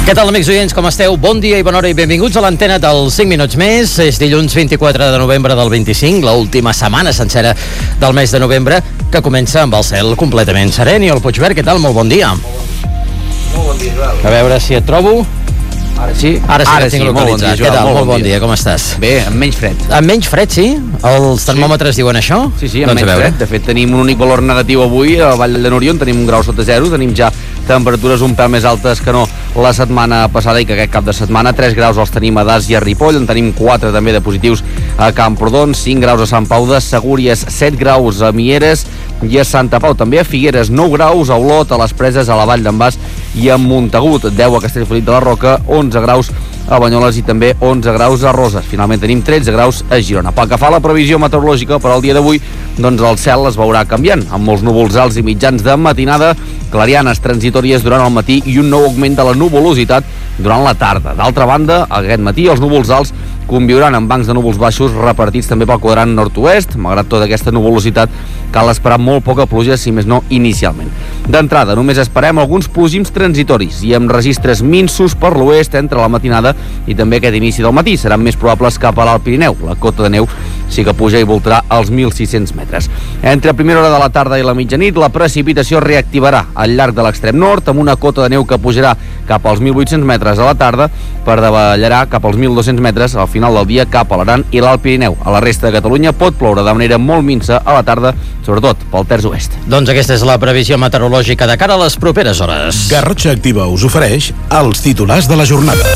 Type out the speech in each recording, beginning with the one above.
Què tal, amics oients, com esteu? Bon dia i bona hora i benvinguts a l'antena dels 5 minuts més. És dilluns 24 de novembre del 25, l'última setmana sencera del mes de novembre, que comença amb el cel completament serè. Oriol Puigvert, què tal? Molt bon dia. Molt bon dia, Joel. A veure si et trobo. Ara sí? Ara sí, que tinc localitzat. Molt bon dia, Joel. Què tal? Molt bon dia, com estàs? Bé, amb menys fred. Amb menys fred, sí? Els termòmetres diuen això? Sí, amb menys fred. De fet, tenim un únic valor negatiu avui a Vall de Núria, on tenim 1 grau sota zero. Tenim ja temperatures un pèl més altes que no la setmana passada i que aquest cap de setmana. 3 graus els tenim a Das i a Ripoll, en tenim 4 també de positius a Camprodon, 5 graus a Sant Pau de Segúries, 7 graus a Mieres i a Santa Pau, també a Figueres, 9 graus a Olot, a les Preses, a la Vall d'en Bas i a Montagut, 10 a Castellfollit de la Roca, 11 graus a Banyoles i també 11 graus a Roses. Finalment tenim 13 graus a Girona. Pel que fa a la previsió meteorològica per al dia d'avui, doncs el cel es veurà canviant, amb molts núvols alts i mitjans de matinada, clarianes transitòries durant el matí i un nou augment de la nuvolositat durant la tarda. D'altra banda, aquest matí els núvols alts conviuran amb bancs de núvols baixos repartits també pel quadrant nord-oest. Malgrat tota aquesta nuvolositat, cal esperar molt poca pluja, si més no inicialment. D'entrada, només esperem alguns plogins transitoris i amb registres minsos per l'oest entre la matinada i també aquest inici del matí. Seran més probables cap a l'Alt Pirineu. La cota de neu sí que puja i voltarà als 1.600 metres. Entre primera hora de la tarda i la mitjanit, la precipitació reactivarà al llarg de l'extrem nord, amb una cota de neu que pujarà cap als 1.800 metres a la tarda, per davallarà cap als 1.200 metres al final del dia cap a l'Aran i l'Alt Pirineu. A la resta de Catalunya pot ploure de manera molt minsa a la tarda, sobretot pel terç oest. Doncs aquesta és la previsió meteorològica de cara a les properes hores. Garrotxa Activa us ofereix els titulars de la jornada.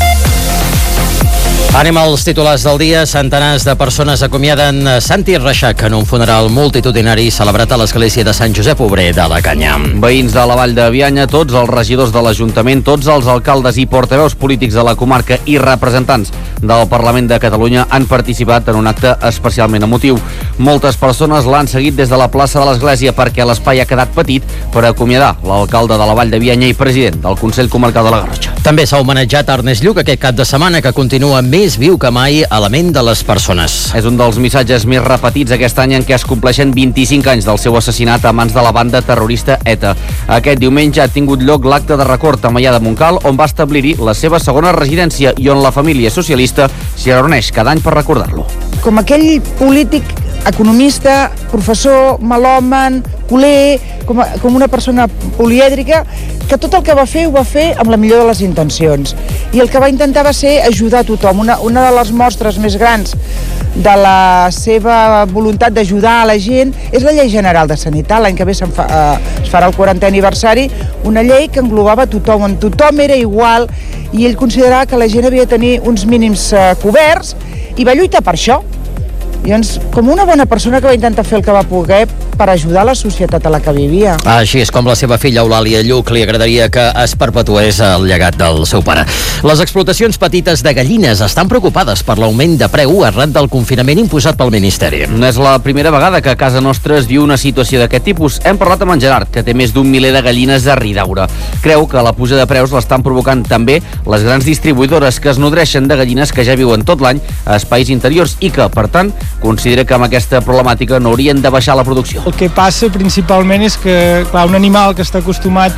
Anem als titulars del dia. Centenars de persones acomiaden Santi Reixac en un funeral multitudinari celebrat a l'església de Sant Josep Obrer de la Canya. Veïns de la Vall de Bianya, tots els regidors de l'Ajuntament, tots els alcaldes i portaveus polítics de la comarca i representants del Parlament de Catalunya han participat en un acte especialment emotiu. Moltes persones l'han seguit des de la plaça de l'església perquè l'espai ha quedat petit per acomiadar l'alcalde de la Vall de Bianya i president del Consell Comarcal de la Garrotxa. També s'ha homenatjat Ernest Lluch aquest cap de setmana, que continua més viu que mai a la ment de les persones. És un dels missatges més repetits aquest any en què es compleixen 25 anys del seu assassinat a mans de la banda terrorista ETA. Aquest diumenge ha tingut lloc l'acte de record a Maià de Montcal, on va establir-hi la seva segona residència i on la família socialista s'hi reuneix cada any per recordar-lo. Com aquell polític, economista, professor, melòman, culer, com una persona polièdrica, que tot el que va fer ho va fer amb la millor de les intencions. I el que va intentar va ser ajudar a tothom. Una de les mostres més grans de la seva voluntat d'ajudar a la gent és la Llei General de Sanitat. L'any que ve es farà el 40è aniversari, una llei que englobava tothom, on tothom era igual, i ell considerava que la gent havia de tenir uns mínims coberts i va lluitar per això. Llavors, com una bona persona que va intentar fer el que va poder per ajudar la societat a la que vivia. Així és com la seva filla Eulàlia Lluch li agradaria que es perpetués el llegat del seu pare. Les explotacions petites de gallines estan preocupades per l'augment de preu arran del confinament imposat pel Ministeri. No és la primera vegada que a casa nostra es viu una situació d'aquest tipus. Hem parlat amb en Gerard, que té més d'1 miler de gallines a Ridaura. Creu que la puja de preus l'estan provocant també les grans distribuïdores que es nodreixen de gallines que ja viuen tot l'any a espais interiors i que, per tant, considera que amb aquesta problemàtica no haurien de baixar la producció. El que passa principalment és que, clar, un animal que està acostumat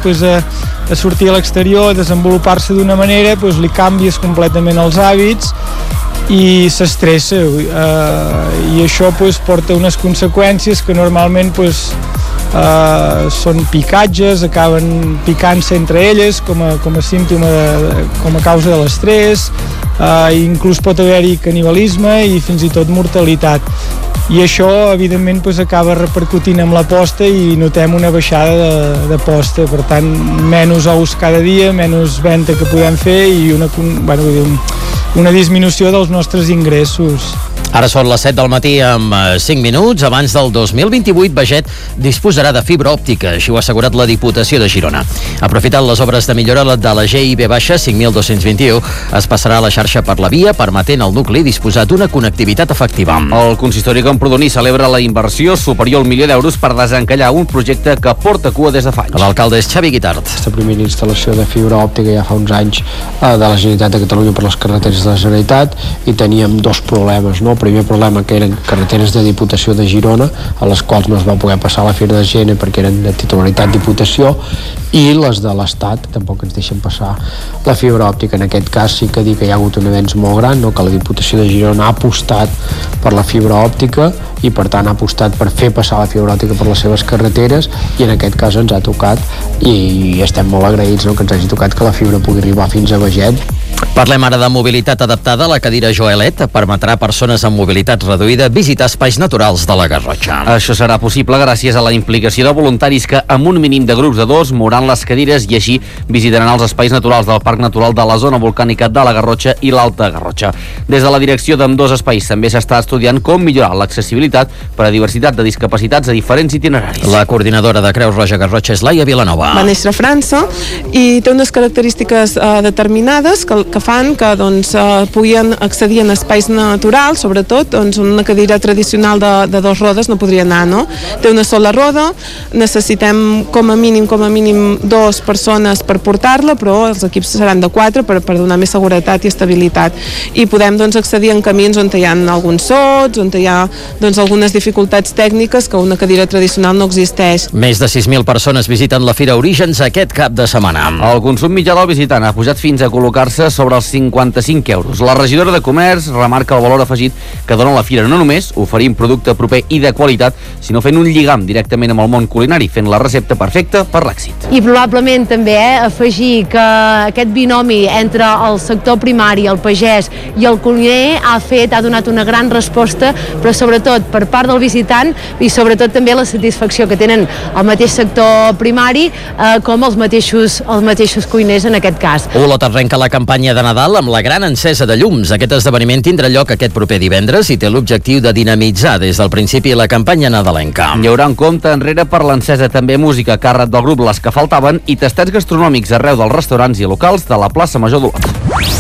a sortir a l'exterior, a desenvolupar-se d'una manera, li canvies completament els hàbits i s'estressa, i això porta unes conseqüències que normalment són picatges, acaben picant-se entre elles com a símptoma, com a causa de l'estrès, inclús pot haver-hi canibalisme i fins i tot mortalitat. I això, evidentment, acaba repercutint amb la posta i notem una baixada de posta. Per tant, menys ous cada dia, menys venda que podem fer i una disminució dels nostres ingressos. Ara són les 7 del matí amb 5 minuts. Abans del 2028, Beget disposarà de fibra òptica, així ho ha assegurat la Diputació de Girona. Aprofitant les obres de millora de la GIB baixa 5221, es passarà a la xarxa per la via, permetent al nucli disposar d'una connectivitat efectiva. El consistori camprodoní celebra la inversió superior al €1.000.000 per desencallar un projecte que porta cua des de fa anys. L'alcalde és Xavi Guitart. Aquesta primera instal·lació de fibra òptica ja fa uns anys de la Generalitat de Catalunya per les carreteres de la Generalitat, i teníem dos problemes, no? primer problema, que eren carreteres de Diputació de Girona, a les quals no es va poder passar la Fira de Gene perquè eren de titularitat Diputació, i les de l'Estat tampoc ens deixen passar la fibra òptica. En aquest cas sí que dir que hi ha hagut un avenç molt gran, no? Que la Diputació de Girona ha apostat per la fibra òptica i per tant ha apostat per fer passar la fibra òptica per les seves carreteres, i en aquest cas ens ha tocat i estem molt agraïts, no? Que ens hagi tocat que la fibra pugui arribar fins a Beget. Parlem ara de mobilitat adaptada. La cadira Joelet permetrà a persones amb mobilitat reduïda visitar espais naturals de la Garrotxa. Això serà possible gràcies a la implicació de voluntaris que, amb un mínim de grups de 2, mouran les cadires i així visitaran els espais naturals del Parc Natural de la Zona Volcànica de la Garrotxa i l'Alta Garrotxa. Des de la direcció d'ambdós espais també s'està estudiant com millorar l'accessibilitat per a diversitat de discapacitats a diferents itineraris. La coordinadora de Creu Roja Garrotxa és Laia Vilanova. Va néixer a França i té unes característiques determinades que fan que puguin accedir en espais naturals, sobretot una cadira tradicional de 2 rodes no podria anar, no? Té una sola roda, necessitem com a mínim 2 persones per portar-la, però els equips seran de 4 per donar més seguretat i estabilitat, i podem accedir en camins on hi ha alguns sots, on hi ha algunes dificultats tècniques que una cadira tradicional no existeix. Més de 6.000 persones visiten la Fira Orígens aquest cap de setmana. El consum mitjà del visitant ha pujat fins a col·locar-se sobre els 55 euros. La regidora de Comerç remarca el valor afegit que dona la Fira, no només oferint producte proper i de qualitat, sinó fent un lligam directament amb el món culinari, fent la recepta perfecta per l'èxit. I probablement també afegir que aquest binomi entre el sector primari, el pagès i el cuiner ha donat una gran resposta, però sobretot per part del visitant i sobretot també la satisfacció que tenen el mateix sector primari com els mateixos cuiners en aquest cas. Olot arrenca la campanya de Nadal amb la gran encesa de llums. Aquest esdeveniment tindrà lloc aquest proper divendres i té l'objectiu de dinamitzar des del principi la campanya nadalenca. Hi haurà un compte enrere per l'encesa, també música a càrrec del grup Les que faltaven i tastats gastronòmics arreu dels restaurants i locals de la plaça Major d'Olot.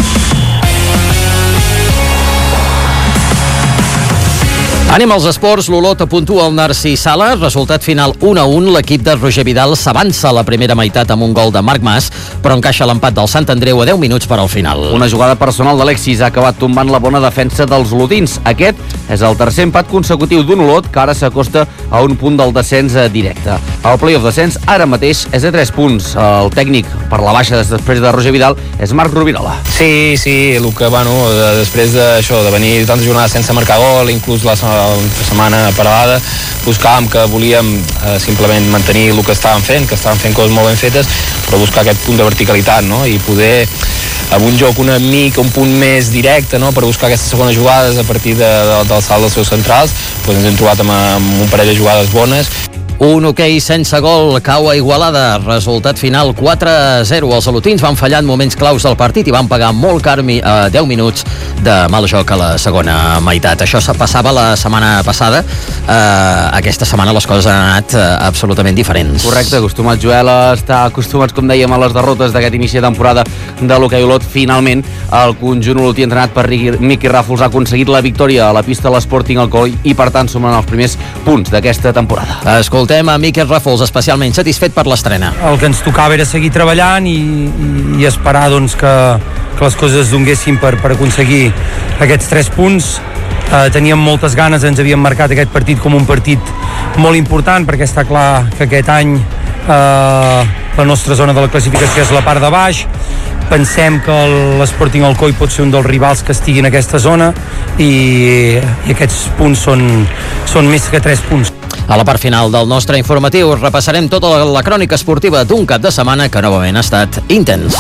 Anem als esports. L'Olot puntua el Narcís Sala. Resultat final 1-1. L'equip de Roger Vidal s'avança a la primera meitat amb un gol de Marc Mas, però encaixa l'empat del Sant Andreu a 10 minuts per al final. Una jugada personal d'Alexis ha acabat tombant la bona defensa dels olotins. Aquest és el tercer empat consecutiu d'un Olot que ara s'acosta a un punt del descens directe. El play-off descens ara mateix és de 3 punts. El tècnic per la baixa després de Roger Vidal és Marc Rovirola. Sí, el que, després d'això, de venir tantes jornades sense marcar gol, inclús la setmana parada, buscàvem que volíem simplement mantenir el que estàvem fent coses molt ben fetes, però buscar aquest punt de verticalitat, no? I poder amb un joc una mica, un punt més directe, no? Per buscar aquestes segones jugades a partir del salt dels seus centrals, doncs ens hem trobat amb un parell de jugades bones. Un hoquei sense gol cau a Igualada. Resultat final 4-0. Els olotins van fallar en moments claus del partit i van pagar molt car 10 minuts de mal joc a la segona meitat. Això passava la setmana passada. Aquesta setmana les coses han anat absolutament diferents. Correcte, acostumat Joel a estar acostumats, com dèiem, a les derrotes d'aquest inici de temporada de l'hoquei Olot. Finalment, el conjunt olotí entrenat per Miqui Ràfols ha aconseguit la victòria a la pista de l'Sporting Alcoi i, per tant, sumen els primers punts d'aquesta temporada. Escoltem a Miquel Ràfols, especialment satisfet per l'estrena. El que ens tocava era seguir treballant i esperar que les coses es donguessin per aconseguir aquests 3 punts. Teníem moltes ganes, ens havíem marcat aquest partit com un partit molt important, perquè està clar que aquest any la nostra zona de la classificació és la part de baix. Pensem que l'Sporting Alcoi pot ser un dels rivals que estigui en aquesta zona i aquests punts són més que 3 punts. A la part final del nostre informatiu repassarem tota la crònica esportiva d'un cap de setmana que novament ha estat intens.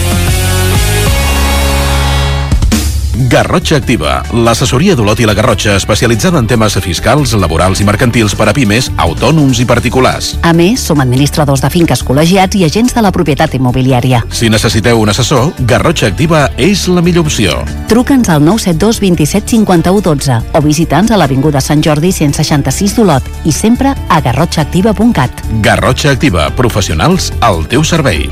Garrotxa Activa, l'assessoria d'Olot i la Garrotxa especialitzada en temes fiscals, laborals i mercantils per a pimes, autònoms i particulars. A més, som administradors de finques col·legiats i agents de la propietat immobiliària. Si necessiteu un assessor, Garrotxa Activa és la millor opció. Truca'ns al 972 27 51 12 o visita'ns a l'Avinguda Sant Jordi 166 d'Olot i sempre a garrotxaactiva.cat. Garrotxa Activa, professionals al teu servei.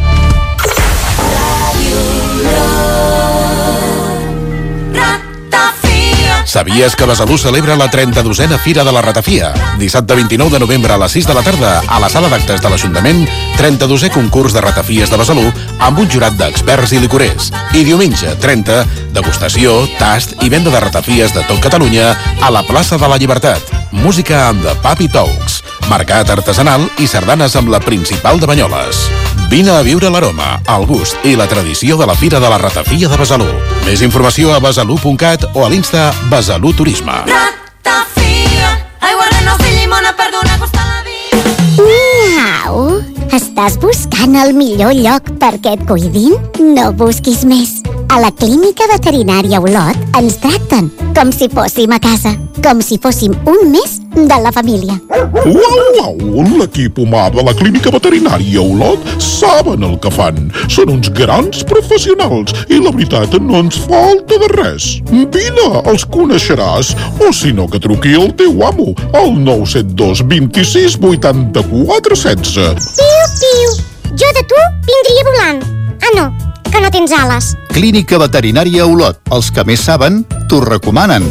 Sabies que Besalú celebra la 32a Fira de la Ratafia? Dissabte 29 de novembre a les 6 de la tarda, a la sala d'actes de l'Ajuntament, 32è concurs de ratafies de Besalú amb un jurat d'experts i licorers. I diumenge 30, Degustació, tast i venda de ratafies de tot Catalunya a la plaça de la Llibertat. Música amb The Papi Talks, mercat artesanal i sardanes amb la principal de Banyoles. Vine a viure l'aroma, el gust i la tradició de la Fira de la Ratafia de Besalú. Més informació a besalú.cat o a l'Insta Besalú Turisme. Ratafia, aigua, renou, fill, llimona, perdona, costa la vida. Miau! Estàs buscant el millor lloc perquè et cuidin? No busquis més. A la Clínica Veterinària Olot ens tracten com si fóssim a casa, com si fóssim un mes de la família. Uau! L'equip humà de la Clínica Veterinària Olot saben el que fan. Són uns grans professionals i la veritat no ens falta de res. Vine, els coneixeràs. O si no, que truqui el teu amo al 972 26 84 16. Piu, piu! Jo de tu vindria volant. Ah, no, que no tens ales. Clínica Veterinària Olot. Els que més saben, t'ho recomanen.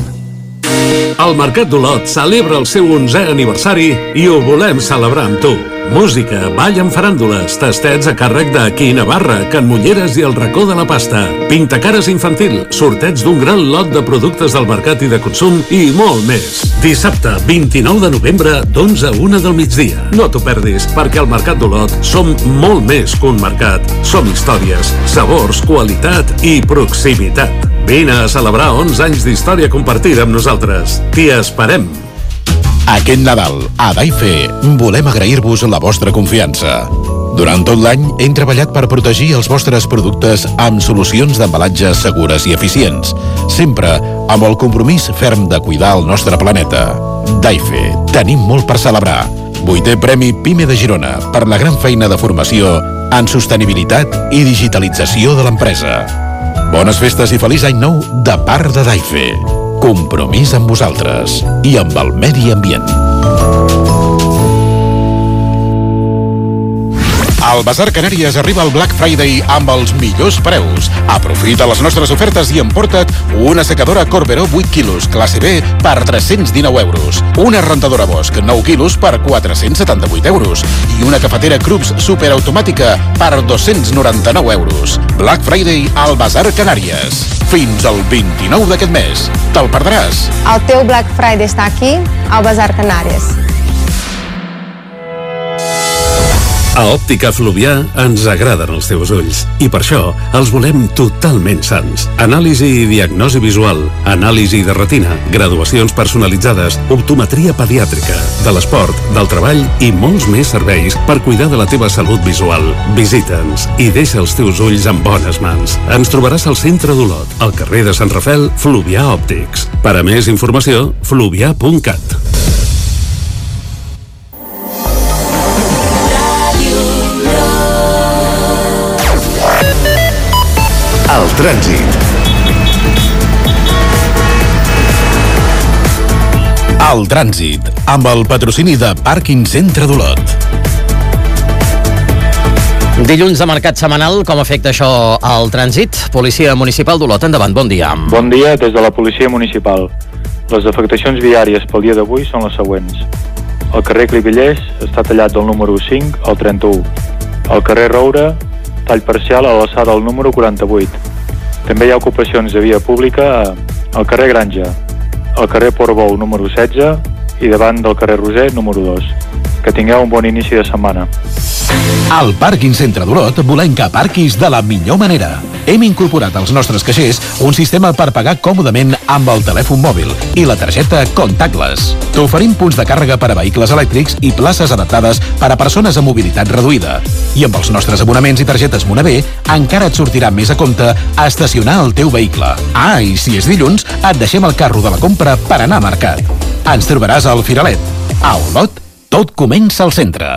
El Mercat d'Olot celebra el seu 11è aniversari i ho volem celebrar amb tu. Música, ball amb faràndules, tastets a càrrec de Qui Navarra, Can Mulleres i el Racó de la Pasta, pintacares infantil, sorteig d'un gran lot de productes del mercat i de consum i molt més. Dissabte, 29 de novembre, d'11 a 1 del migdia. No t'ho perdis, perquè al Mercat d'Olot som molt més que un mercat. Som històries, sabors, qualitat i proximitat. Vine a celebrar 11 anys d'història compartida amb nosaltres. T'hi esperem. Aquest Nadal, a Daife, volem agrair-vos la vostra confiança. Durant tot l'any hem treballat per protegir els vostres productes amb solucions d'embalatge segures i eficients, sempre amb el compromís ferm de cuidar el nostre planeta. Daife, tenim molt per celebrar. 8è Premi PIME de Girona per la gran feina de formació en sostenibilitat i digitalització de l'empresa. Bones festes i feliç any nou de part de Daife. Compromís amb vosaltres i amb el medi ambient. Al Bazar Canàries arriba el Black Friday amb els millors preus. Aprofita les nostres ofertes i emporta't una secadora Corberó 8 quilos, classe B, per 319 euros. Una rentadora Bosch 9 quilos per 478 euros. I una cafetera Krups superautomàtica per 299 euros. Black Friday al Bazar Canàries. Fins al 29 d'aquest mes. Te'l perdràs. El teu Black Friday està aquí, al Bazar Canàries. A Òptica Fluvià ens agraden els teus ulls i per això els volem totalment sans. Anàlisi i diagnosi visual, anàlisi de retina, graduacions personalitzades, optometria pediàtrica, de l'esport, del treball i molts més serveis per cuidar de la teva salut visual. Visita'ns i deixa els teus ulls en bones mans. Ens trobaràs al centre d'Olot, al carrer de Sant Rafel, Fluvià Òptics. Per a més informació, fluvià.cat. El trànsit. El trànsit, amb el patrocini de Pàrquing Centre d'Olot. Dilluns de mercat setmanal, com afecta això al trànsit? Policia Municipal d'Olot, endavant, bon dia. Bon dia des de la Policia Municipal. Les afectacions viàries pel dia d'avui són les següents. El carrer Cribillers està tallat del número 5 al 31. El carrer Roure, tall parcial a l'alçada del número 48. També hi ha ocupacions de via pública al carrer Granja, al carrer Portbou número 16 i davant del carrer Roser número 2. Que tingueu un bon inici de setmana. Al Pàrquing Centre d'Olot volem que aparquis de la millor manera. Hem incorporat als nostres caixers un sistema per pagar còmodament amb el telèfon mòbil i la targeta Contactless. T'oferim punts de càrrega per a vehicles elèctrics i places adaptades per a persones amb mobilitat reduïda. I amb els nostres abonaments i targetes Monavé encara et sortirà més a compte a estacionar el teu vehicle. Ah, i si és dilluns, et deixem el carro de la compra per anar a mercat. Ens trobaràs al Firalet. A Olot, tot comença al centre.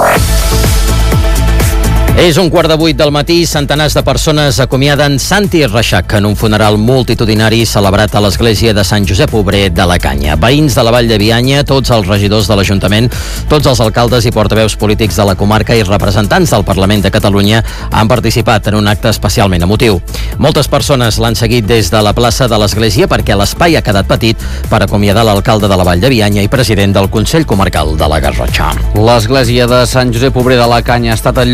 És 7:15 del matí, centenars de persones acomiaden Santi Reixac en un funeral multitudinari celebrat a l'església de Sant Josep Obrer de la Canya. Veïns de la Vall de Bianya, tots els regidors de l'Ajuntament, tots els alcaldes i portaveus polítics de la comarca i representants del Parlament de Catalunya han participat en un acte especialment emotiu. Moltes persones l'han seguit des de la plaça de l'església perquè l'espai ha quedat petit per acomiadar l'alcalde de la Vall de Bianya i president del Consell Comarcal de la Garrotxa. L'església de Sant Josep Obrer de la Canya ha estat el lloc escollit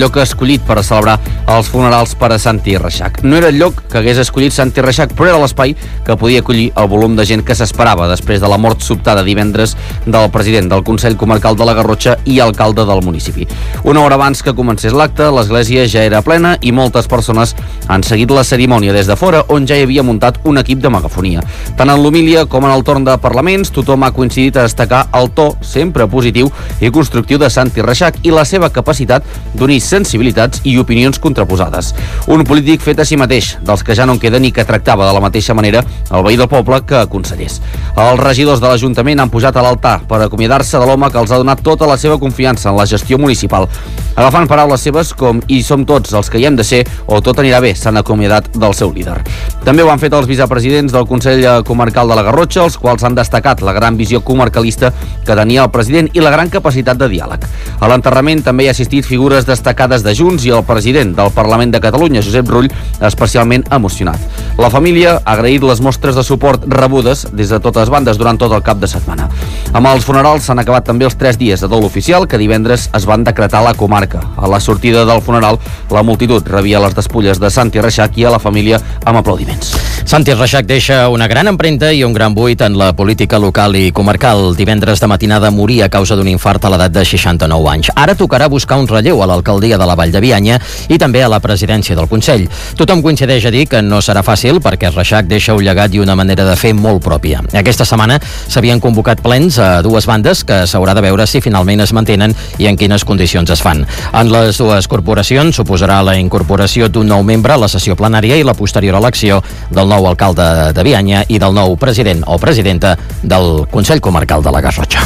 escollit per celebrar els funerals per a Santi Reixac. No era el lloc que hagués escollit Santi Reixac, però era l'espai que podia acollir el volum de gent que s'esperava després de la mort sobtada divendres del president del Consell Comarcal de la Garrotxa i alcalde del municipi. Una hora abans que comencés l'acte, l'església ja era plena i moltes persones han seguit la cerimònia des de fora, on ja hi havia muntat un equip de megafonia. Tant en l'homília com en el torn de parlaments, tothom ha coincidit a destacar el to sempre positiu i constructiu de Santi Reixac i la seva capacitat d'unir sensibilitats i opinions contraposades. Un polític fet a si mateix, dels que ja no en queda ni que tractava de la mateixa manera el veí del poble que consellers. Els regidors de l'Ajuntament han pujat a l'altar per acomiadar-se de l'home que els ha donat tota la seva confiança en la gestió municipal. Agafant paraules seves com "hi som tots els que hi hem de ser" o "tot anirà bé", s'han acomiadat del seu líder. També ho han fet els vicepresidents del Consell Comarcal de la Garrotxa, els quals han destacat la gran visió comarcalista que tenia el president i la gran capacitat de diàleg. A l'enterrament també hi ha assistit figures destacades de Junts i el president del Parlament de Catalunya, Josep Rull, especialment emocionat. La família ha agraït les mostres de suport rebudes des de totes bandes durant tot el cap de setmana. Amb els funerals s'han acabat també els 3 dies de dol oficial que divendres es van decretar a la comarca. A la sortida del funeral, la multitud rebia les despulles de Santi Reixac i a la família amb aplaudiments. Santi Reixac deixa una gran empremta i un gran buit en la política local i comarcal. Divendres de matinada moria a causa d'un infart a l'edat de 69 anys. Ara tocarà buscar un relleu a l'alcaldia de la Vall de Bianya i també a la presidència del Consell. Tothom coincideix a dir que no serà fàcil perquè Reixac deixa un llegat i una manera de fer molt pròpia. Aquesta setmana s'havien convocat plens a dues bandes que s'haurà de veure si finalment es mantenen i en quines condicions es fan. En les dues corporacions suposarà la incorporació d'un nou membre a la sessió plenària i la posterior elecció del nou alcalde de Bianya i del nou president o presidenta del Consell Comarcal de la Garrotxa.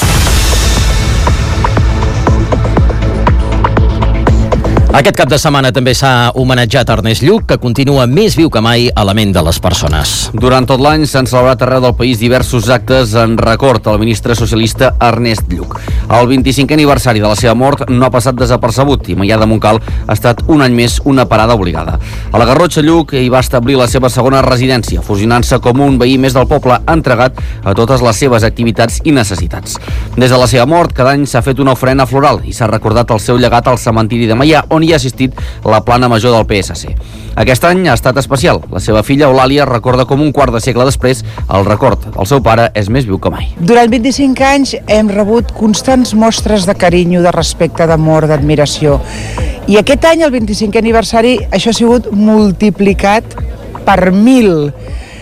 Aquest cap de setmana també s'ha homenatjat Ernest Lluch, que continua més viu que mai a la ment de les persones. Durant tot l'any s'han celebrat arreu del país diversos actes en record al ministre socialista Ernest Lluch. El 25è aniversari de la seva mort no ha passat desapercebut i Maià de Montcal ha estat un any més una parada obligada. A la Garrotxa, Lluch hi va establir la seva segona residència, fusionant-se com un veí més del poble entregat a totes les seves activitats i necessitats. Des de la seva mort, cada any s'ha fet una ofrena floral i s'ha recordat el seu llegat al cementiri de Maià, on hi ha assistit la plana major del PSC. Aquest any ha estat especial. La seva filla Eulàlia recorda com un quart de segle després el record del seu pare és més viu que mai. Durant 25 anys hem rebut constants mostres de carinyo, de respecte, d'amor, d'admiració. I aquest any, el 25è aniversari, això ha sigut multiplicat per 1000.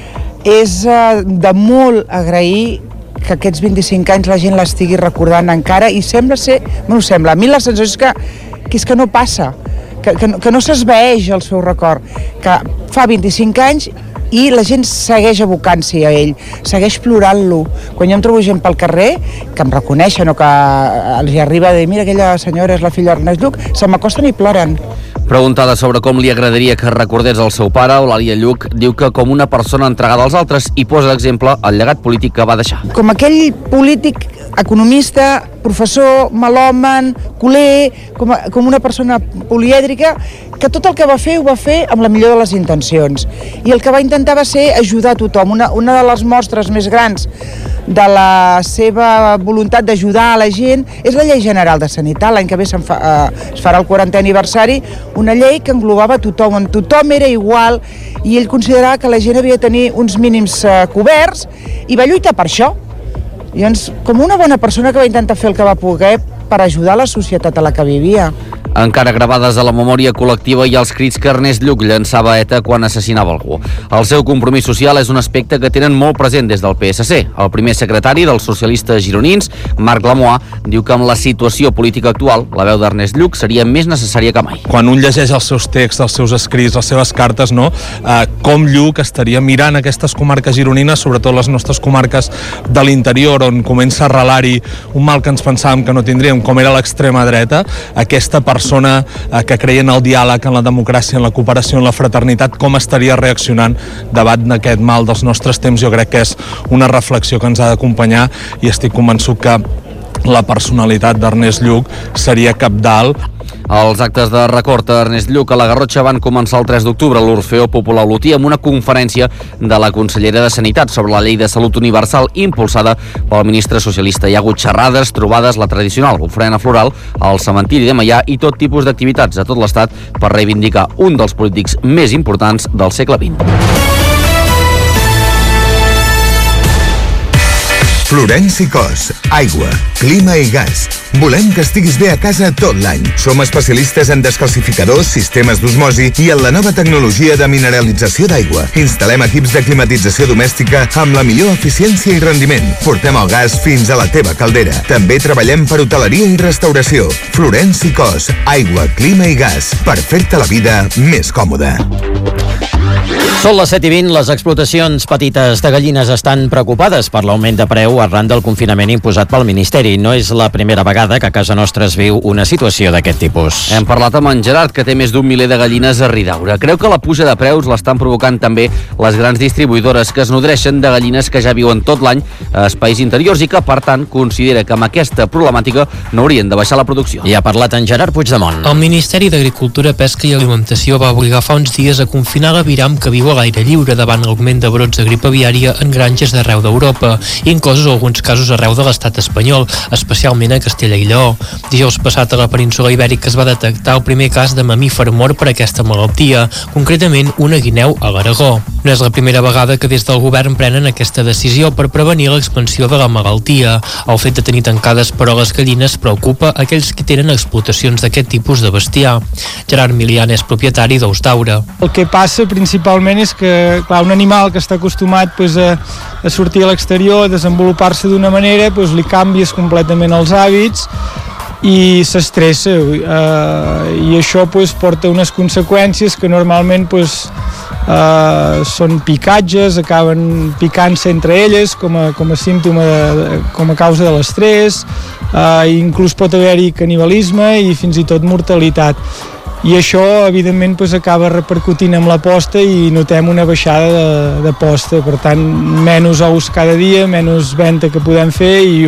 És de molt agrair que aquests 25 anys la gent l'estigui recordant encara i sembla ser, a mi la sensació és que no passa, que no s'esvaeix el seu record, que fa 25 anys i la gent segueix abocant-s'hi a ell, segueix plorant-lo. Quan jo em trobo gent pel carrer, que em reconeixen o que els arriba a dir mira, aquella senyora és la filla d'Ernest Lluch, se m'acosten i ploren. Preguntada sobre com li agradaria que recordés el seu pare, Eulàlia Lluch diu que com una persona entregada als altres i posa d'exemple el llegat polític que va deixar. Com aquell polític, economista, professor, melòman, culer, com una persona polièdrica, que tot el que va fer ho va fer amb la millor de les intencions. I el que va intentar va ser ajudar a tothom. Una de les mostres més grans de la seva voluntat d'ajudar a la gent és la Llei General de Sanitat. L'any que ve es farà el 40è aniversari, una llei que englobava tothom, on tothom era igual i ell considerava que la gent havia de tenir uns mínims coberts i va lluitar per això. Llavors, com una bona persona que va intentar fer el que va poder per ajudar la societat a la que vivia. Encara gravades a la memòria col·lectiva i els crits que Ernest Lluch llançava a ETA quan assassinava algú. El seu compromís social és un aspecte que tenen molt present des del PSC. El primer secretari dels socialistes gironins, Marc Lamoà, diu que amb la situació política actual, la veu d'Ernest Lluch seria més necessària que mai. Quan un llegeix els seus texts, els seus escrits, les seves cartes, com Lluch estaria mirant aquestes comarques gironines, sobretot les nostres comarques de l'interior, on comença a arrelar-hi un mal que ens pensàvem que no tindríem, com era l'extrema dreta, aquesta persona que creia en el diàleg, en la democràcia, en la cooperació, en la fraternitat, com estaria reaccionant davant d'aquest mal dels nostres temps. Jo crec que és una reflexió que ens ha d'acompanyar i estic convençut que la personalitat d'Ernest Lluch seria cabdal. Els actes de record a Ernest Lluch a la Garrotxa van començar el 3 d'octubre a l'Orfeó Popular Olotí amb una conferència de la consellera de Sanitat sobre la llei de salut universal impulsada pel ministre socialista. Hi ha hagut xerrades, trobades, la tradicional ofrena floral al cementiri de Maià i tot tipus d'activitats a tot l'estat per reivindicar un dels polítics més importants del segle XX. Florenci Cos, aigua, clima i gas. Volem que estiguis bé a casa tot l'any. Som especialistes en descalcificadors, sistemes d'osmosi i en la nova tecnologia de mineralització d'aigua. Instal·lem equips de climatització domèstica amb la millor eficiència i rendiment. Portem el gas fins a la teva caldera. També treballem per hoteleria i restauració. Florenci Cos, aigua, clima i gas. Per fer-te la vida més còmoda. Són les 7:20, les explotacions petites de gallines estan preocupades per l'augment de preu arran del confinament imposat pel Ministeri. No és la primera vegada que a casa nostra es viu una situació d'aquest tipus. Hem parlat amb en Gerard, que té més d'un miler de gallines a Ridaura. Creu que la puja de preus l'estan provocant també les grans distribuïdores que es nodreixen de gallines que ja viuen tot l'any a espais interiors i que, per tant, considera que amb aquesta problemàtica no haurien de baixar la producció. I ha parlat en Gerard Puigdemont. El Ministeri d'Agricultura, Pesca i Alimentació va obligar fa uns dies a confinar l'aviram que viu a l'aire lliure davant l'augment de brots de grip aviària en granges d'arreu d'Europa, inclosos alguns casos arreu de l'estat espanyol, especialment a Castella i Lleó. Dijous passat a la península Ibèrica es va detectar el primer cas de mamífer mort per aquesta malaltia, concretament una guineu a l'Aragó. No és la primera vegada que des del govern prenen aquesta decisió per prevenir l'expansió de la malaltia. El fet de tenir tancades però les gallines preocupa aquells que tenen explotacions d'aquest tipus de bestiar. Gerard Milian és propietari d'Ous d'Aura. El que passa principalment és que, clar, un animal que està acostumat a sortir a l'exterior, a desenvolupar-se d'una manera, li canvies completament els hàbits i s'estressa i això porta unes conseqüències que normalment són picatges, acaben picant-se entre elles com a símptoma, com a causa de l'estrès, inclús pot haver-hi canibalisme i fins i tot mortalitat. I això, evidentment, acaba repercutint amb la posta i notem una baixada de posta. Per tant, menys ous cada dia, menys venda que podem fer i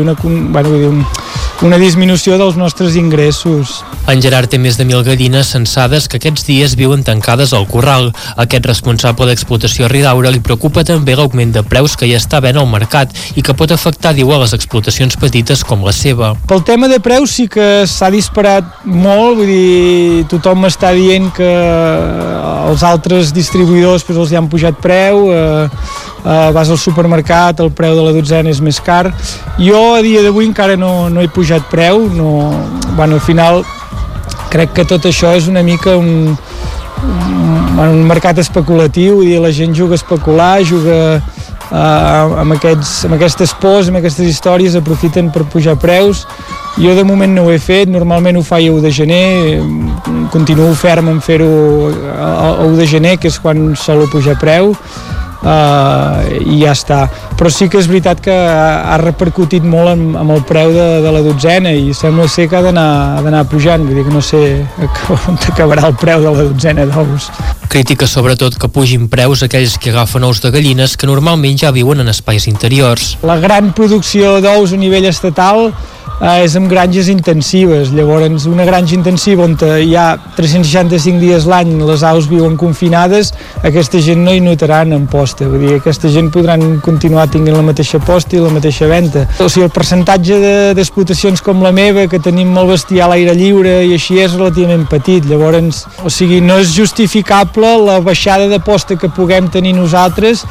una disminució dels nostres ingressos. En Gerard té més de 1.000 gallines censades que aquests dies viuen tancades al corral. Aquest responsable d'explotació a Ridaura li preocupa també l'augment de preus que ja està havent al mercat i que pot afectar, diu, a les explotacions petites com la seva. Pel tema de preus sí que s'ha disparat molt, vull dir, tothom m'està dient que els altres distribuïdors els hi han pujat preu, vas al supermercat, el preu de la dotzena és més car. Jo a dia d'avui encara no he pujat preu, al final crec que tot això és una mica un mercat especulatiu, i la gent juga a especular, juga amb aquestes pors, amb aquestes històries, aprofiten per pujar preus. Jo de moment no ho he fet, normalment ho faig a 1 de gener, continuo ferm en fer-ho a 1 de gener, que és quan solo pujar preu, i ja està. Però sí que és veritat que ha repercutit molt amb el preu de la dotzena i sembla ser que ha d'anar pujant, vull dir que no sé on acabarà el preu de la dotzena d'ous. Crítica sobretot que pugin preus aquells que agafen ous de gallines que normalment ja viuen en espais interiors. La gran producció d'ous a nivell estatal és amb granges intensives. Llavors, una granja intensiva on hi ha 365 dies l'any, les aus viuen confinades, aquesta gent no hi notaran en posta. Vull dir, aquesta gent podran continuar tenint la mateixa posta i la mateixa venda. O sigui, el percentatge d'explotacions com la meva, que tenim molt bestiar a l'aire lliure i així, és relativament petit. Llavors, o sigui, no és justificable la baixada de posta que puguem tenir nosaltres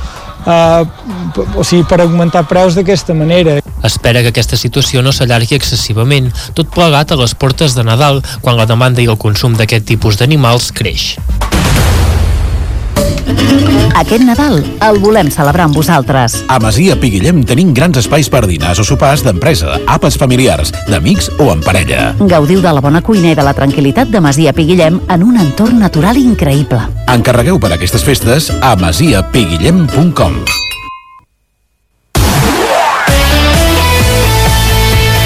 per augmentar preus d'aquesta manera. Espera que aquesta situació no s'allargui excessivament, tot plegat a les portes de Nadal, quan la demanda i el consum d'aquest tipus d'animals creix. Aquest Nadal el volem celebrar amb vosaltres. A Masia Piguillem tenim grans espais per dinars o sopars d'empresa, àpats familiars, d'amics o en parella. Gaudiu de la bona cuina i de la tranquil·litat de Masia Piguillem en un entorn natural increïble. Encarregueu per aquestes festes a masiapiguillem.com.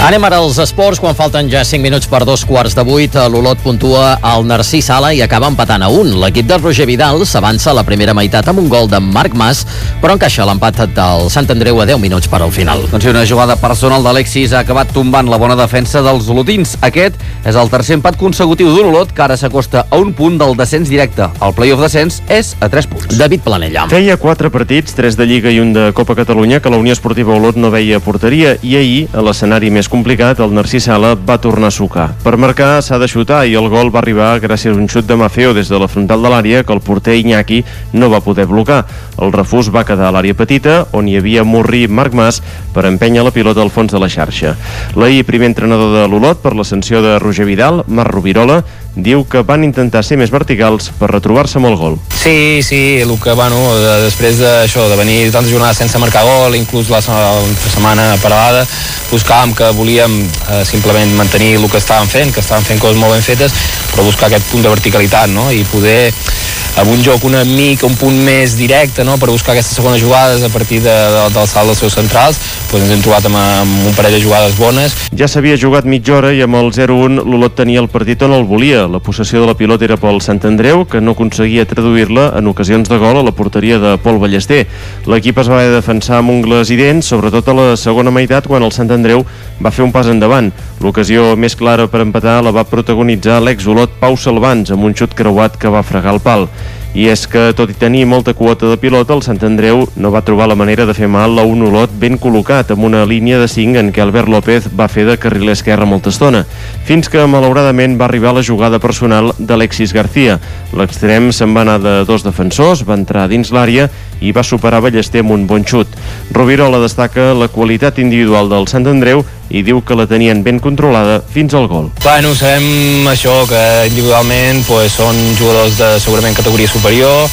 Anem ara als esports, quan falten ja 5 minuts per 2:15. L'Olot puntua al Narcís Sala i acaba empatant a 1. L'equip de Roger Vidal s'avança a la primera meitat amb un gol de Marc Mas, però encaixa l'empat del Sant Andreu a 10 minuts per al final. Doncs una jugada personal d'Alexis ha acabat tombant la bona defensa dels olotins. Aquest és el tercer empat consecutiu d'un Olot que ara s'acosta a un punt del descens directe. El play-off descens és a 3 punts. David Planella. Feia 4 partits, 3 de Lliga i un de Copa Catalunya, que la Unió Esportiva Olot no veia porteria, i ahir, a l'escenari més complicat, el Narcís Sala va tornar a sucar. Per marcar s'ha de xutar i el gol va arribar gràcies a un xut de Mafeo des de la frontal de l'àrea que el porter Iñaki no va poder blocar. El refús va quedar a l'àrea petita, on hi havia Murri Marc Mas per empènyer la pilota al fons de la xarxa. L'ahir primer entrenador de l'Olot per la sanció de Roger Vidal, Marc Rovirola, diu que van intentar ser més verticals per retrobar-se amb el gol. Sí, el que, després d'això, de venir tantes jornades sense marcar gol, inclús la setmana paral·lada, buscàvem que volíem simplement mantenir el que estàvem fent coses molt ben fetes, però buscar aquest punt de verticalitat, no? I poder, amb un joc un punt més directe, no? Per buscar aquestes segones jugades a partir del salt dels seus centrals, doncs ens hem trobat amb un parell de jugades bones. Ja s'havia jugat mitja hora i amb el 0-1 l'Olot tenia el partit on el volia. La possessió de la pilota era pel Sant Andreu, que no aconseguia traduir-la en ocasions de gol a la porteria de Pol Ballester. L'equip es va haver de defensar amb ungles i dents, sobretot a la segona meitat, quan el Sant Andreu va fer un pas endavant. L'ocasió més clara per empatar la va protagonitzar l'ex-Olot Pau Salvans amb un xut creuat que va fregar el pal. I és que, tot i tenir molta quota de pilota, el Sant Andreu no va trobar la manera de fer mal a un Olot ben col·locat, amb una línia de 5 en què Albert López va fer de carriler esquerre molta estona, fins que, malauradament, va arribar la jugada personal d'Alexis García. L'extrem se'n va anar de 2 defensors, va entrar dins l'àrea i va superar Ballester amb un bon xut. Rovirola destaca la qualitat individual del Sant Andreu i diu que la tenien ben controlada fins al gol. Sabem això, que individualment són jugadors de segurament categoria superior,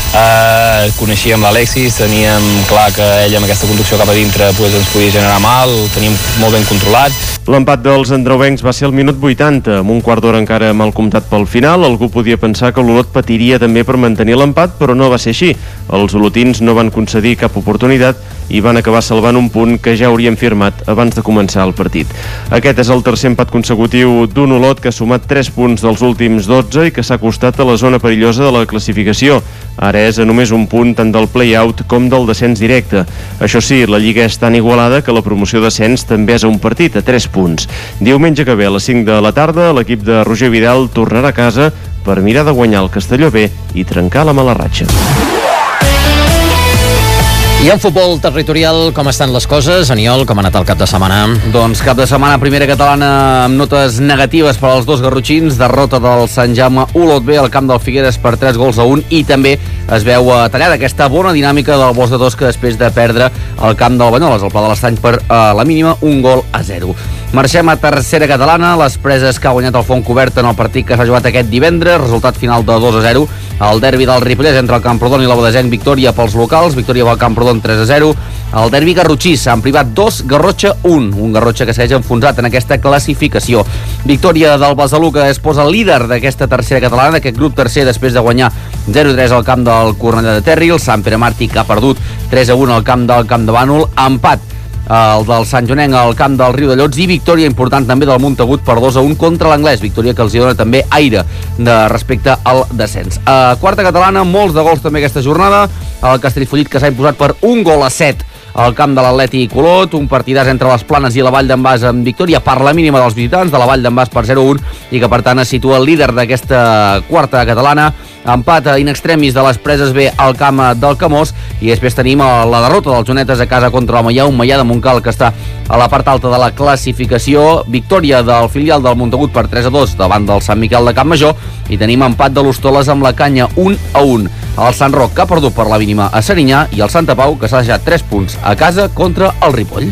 coneixíem l'Alexis, teníem clar que ell amb aquesta conducció cap a dintre ens podia generar mal, ho teníem molt ben controlat. L'empat dels andreuencs va ser al minut 80, amb un quart d'hora encara mal comptat pel final. Algú podia pensar que l'Olot patiria també per mantenir l'empat, però no va ser així. Els olotins no van concedir cap oportunitat i van acabar salvant un punt que ja haurien firmat abans de començar el partit. Aquest és el tercer empat consecutiu d'un Olot que ha sumat 3 punts dels últims 12 i que s'ha acostat a la zona perillosa de la classificació. Ara és a només un punt tant del play-out com del descens directe. Això sí, la Lliga és tan igualada que la promoció d'ascens també és a un partit, a 3 punts. Diumenge que ve a les 5 de la tarda, l'equip de Roger Vidal tornarà a casa per mirar de guanyar el Castelló B i trencar la mala ratxa. I en futbol territorial, com estan les coses? Aniol, com ha anat el cap de setmana? Doncs cap de setmana, primera catalana amb notes negatives per als dos garrotxins, derrota del Sant Jaume Olot B al camp del Figueres per 3-1 i també es veu tallada aquesta bona dinàmica del Bosch de Tosca després de perdre el camp del Banyoles, el Pla de l'Estany per la mínima 1-0. Marxem a tercera catalana, les preses que ha guanyat el Fontcobert en el partit que s'ha jugat aquest divendres, resultat final de 2-0, el derbi del Ripollès entre el Camprodon i l'Abodesenc, victòria pels locals, victòria pel Camprodon 3-0, el derbi garrotxí s'ha privat 2, Garrotxa 1, un Garrotxa que segueix enfonsat en aquesta classificació. Victòria del Besalú, que es posa líder d'aquesta tercera catalana, d'aquest grup tercer, després de guanyar 0-3 al camp del Cornellà de Terri. El Sant Pere Màrtir, que ha perdut 3-1 al camp de Bànol, empat el del Sant Jonenc al camp del Riu de Llots i victòria important també del Montagut per 2-1 contra l'Anglès, victòria que els dona també aire respecte al descens. A quarta catalana, molts de gols també aquesta jornada, el Castellfollit que s'ha imposat per 1-7 al camp de l'Atlètic Olot, un partidàs entre les Planes i la Vall d'en Bas amb victòria per la mínima dels visitants de la Vall d'en Bas per 0-1 i que per tant es situa el líder d'aquesta quarta catalana. Empat in extremis de les preses B al camp del Camós i després tenim la derrota dels Jonetes a casa contra el Maià, un Maià de Montcal que està a la part alta de la classificació, victòria del filial del Montagut per 3-2 davant del Sant Miquel de Campmajor i tenim empat de l'Hostoles amb la Canya 1-1. El Sant Roc que ha perdut per la mínima a Serinyà i el Santa Pau que s'ha deixat 3 punts a casa contra el Ripoll.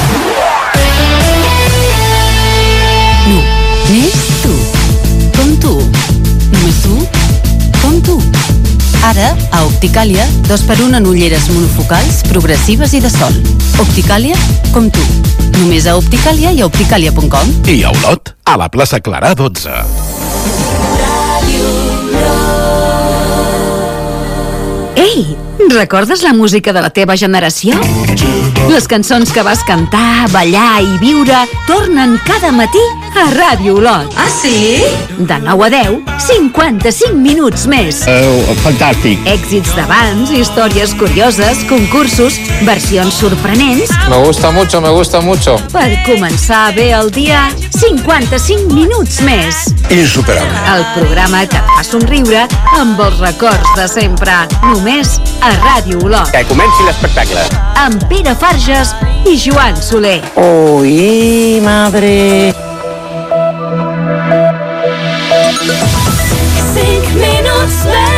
Només tu. Com tu. Només tu. Com tu. Ara, a Opticàlia, 2x1 en ulleres monofocals, progressives i de sol. Opticàlia, com tu. Només a Opticàlia i a opticàlia.com. I a Olot, a la plaça Clarà 12. Ei, Recordes la música de la teva generació? Les cançons que vas cantar, ballar i viure tornen cada matí a Ràdio Olot. Ah, sí? De 9 a 10, 55 minuts més. Fantàstic. Èxits d'abans, històries curioses, concursos, versions sorprenents. Me gusta mucho. Per començar bé el dia, 55 minuts més. Insuperable. El programa que et fa somriure amb els records de sempre. Només a Ràdio Olot. Que comenci l'espectacle. Amb Pere Farges i Joan Soler. Uy, madre. 5 minuts més.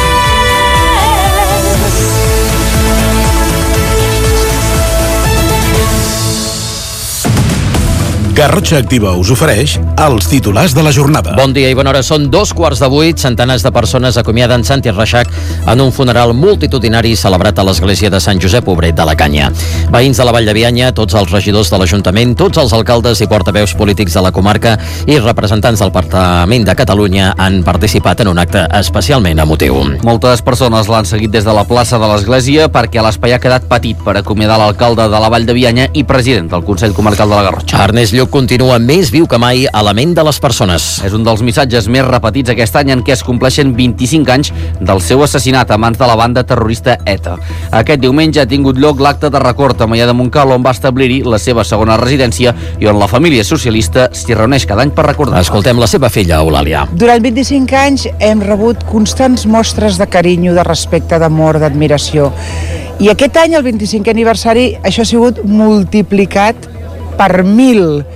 Garrotxa Activa us ofereix els titulars de la jornada. Bon dia i bona hora. Són 2:15. Centenars de persones acomiaden Santi Reixac en un funeral multitudinari celebrat a l'església de Sant Josep Obret de la Canya. Veïns de la Vall de Bianya, tots els regidors de l'Ajuntament, tots els alcaldes i portaveus polítics de la comarca i representants del Parlament de Catalunya han participat en un acte especialment emotiu. Moltes persones l'han seguit des de la plaça de l'església perquè l'espai ha quedat petit per acomiadar l'alcalde de la Vall de Bianya i president del Consell Comarcal de la Garrotxa. Ernest Lluc continua més viu que mai a la ment de les persones. És un dels missatges més repetits aquest any en què es compleixen 25 anys del seu assassinat a mans de la banda terrorista ETA. Aquest diumenge ha tingut lloc l'acte de record a Maià de Montcal, on va establir-hi la seva segona residència i on la família socialista s'hi reuneix cada any per recordar. Escoltem la seva filla, Eulàlia. Durant 25 anys hem rebut constants mostres de carinyo, de respecte, d'amor, d'admiració. I aquest any, el 25è aniversari, això ha sigut multiplicat per 1000.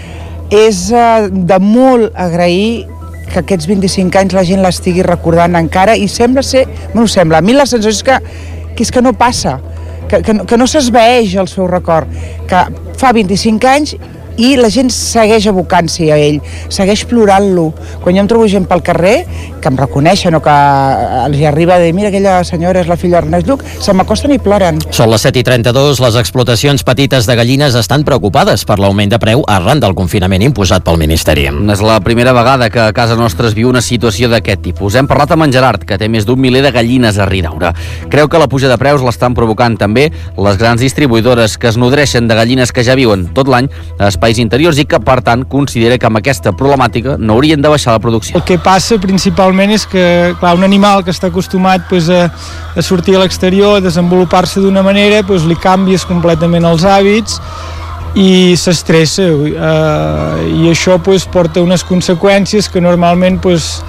És de molt agrair que aquests 25 anys la gent l'estigui recordant encara i sembla ser, a mi la sensació és que no passa, que no s'esvaeix el seu record, que fa 25 anys i la gent segueix abocant-s'hi a ell, segueix plorant-lo. Quan jo em trobo gent pel carrer, que em reconeixen o que els arriba a dir mira, aquella senyora és la filla d'Ernest Lluc, se m'acosten i ploren. Són les 7:32, les explotacions petites de gallines estan preocupades per l'augment de preu arran del confinament imposat pel Ministeri. És la primera vegada que a casa nostra es viu una situació d'aquest tipus. Hem parlat amb en Gerard, que té més d'un miler de gallines a Ridaura. Creu que la puja de preus l'estan provocant també les grans distribuïdores que es nodreixen de gallines que ja viuen tot l'any a espais interiors i que, per tant, considera que amb aquesta problemàtica no haurien de baixar la producció. El que passa principalment és que, clar, un animal que està acostumat a sortir a l'exterior, a desenvolupar-se d'una manera, li canvies completament els hàbits i s'estressa i això porta unes conseqüències que normalment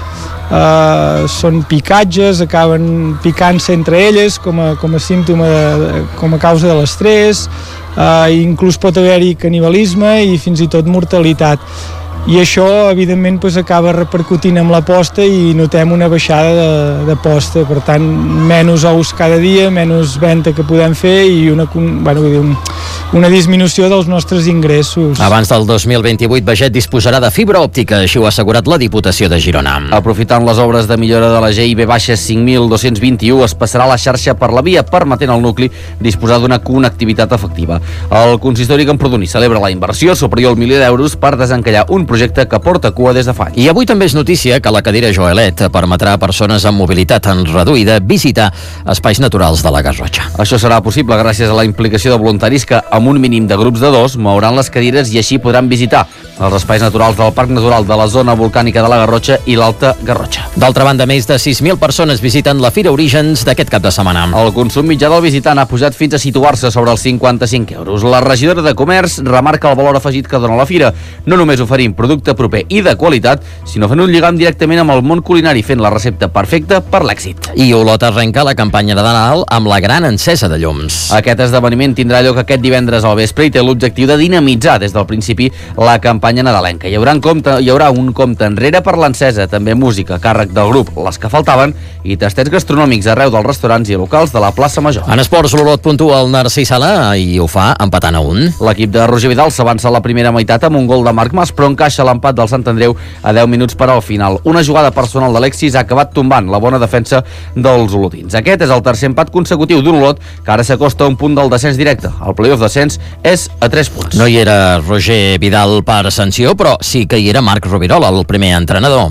són picatges, acaben picant-se entre elles com a símptoma, com a causa de l'estrès, inclús pot haver-hi canibalisme i fins i tot mortalitat. I això, evidentment, acaba repercutint amb la posta i notem una baixada de posta. Per tant, menys ous cada dia, menys venda que podem fer i una disminució dels nostres ingressos. Abans del 2028, Beget disposarà de fibra òptica, així ho ha assegurat la Diputació de Girona. Aprofitant les obres de millora de la GIB-5221, es passarà la xarxa per la via, permetent al nucli disposar d'una connectivitat efectiva. El consistori camprodoní celebra la inversió superior al milió d'euros per desencallar un projecte que porta cua des de fa anys. I avui també és notícia que la cadira Joelet permetrà a persones amb mobilitat reduïda visitar espais naturals de la Garrotxa. Això serà possible gràcies a la implicació de voluntaris que, amb un mínim de grups de 2, mouran les cadires i així podran visitar els espais naturals del Parc Natural de la Zona Volcànica de la Garrotxa i l'Alta Garrotxa. D'altra banda, més de 6.000 persones visiten la Fira Orígens d'aquest cap de setmana. El consum mitjà del visitant ha pujat fins a situar-se sobre els 55 euros. La regidora de Comerç remarca el valor afegit que dona la fira. No només oferim producte proper i de qualitat, sinó fent un lligam directament amb el món culinari, fent la recepta perfecta per l'èxit. I Olot arrenca la campanya de Nadal amb la gran encesa de llums. Aquest esdeveniment tindrà lloc aquest divendres al vespre i té l'objectiu de dinamitzar des del principi la campanya nadalenca. Hi haurà un compte enrere per l'encesa, també música a càrrec del grup Les que faltaven i tastets gastronòmics arreu dels restaurants i locals de la plaça Major. En esports, l'Olot puntua el Narcís Sala i ho fa empatant a 1. L'equip de Roger Vidal s'avança a la primera meitat amb un gol de Marc Mas, però encaixa l'empat del Sant Andreu a 10 minuts per al final. Una jugada personal d'Alexis ha acabat tombant la bona defensa dels olotins. Aquest és el tercer empat consecutiu d'un Olot que ara s'acosta a un punt del descens directe. El playoff descens és a 3 punts. No hi era Roger Vidal per sanció, però sí que hi era Marc Rovirola, el primer entrenador.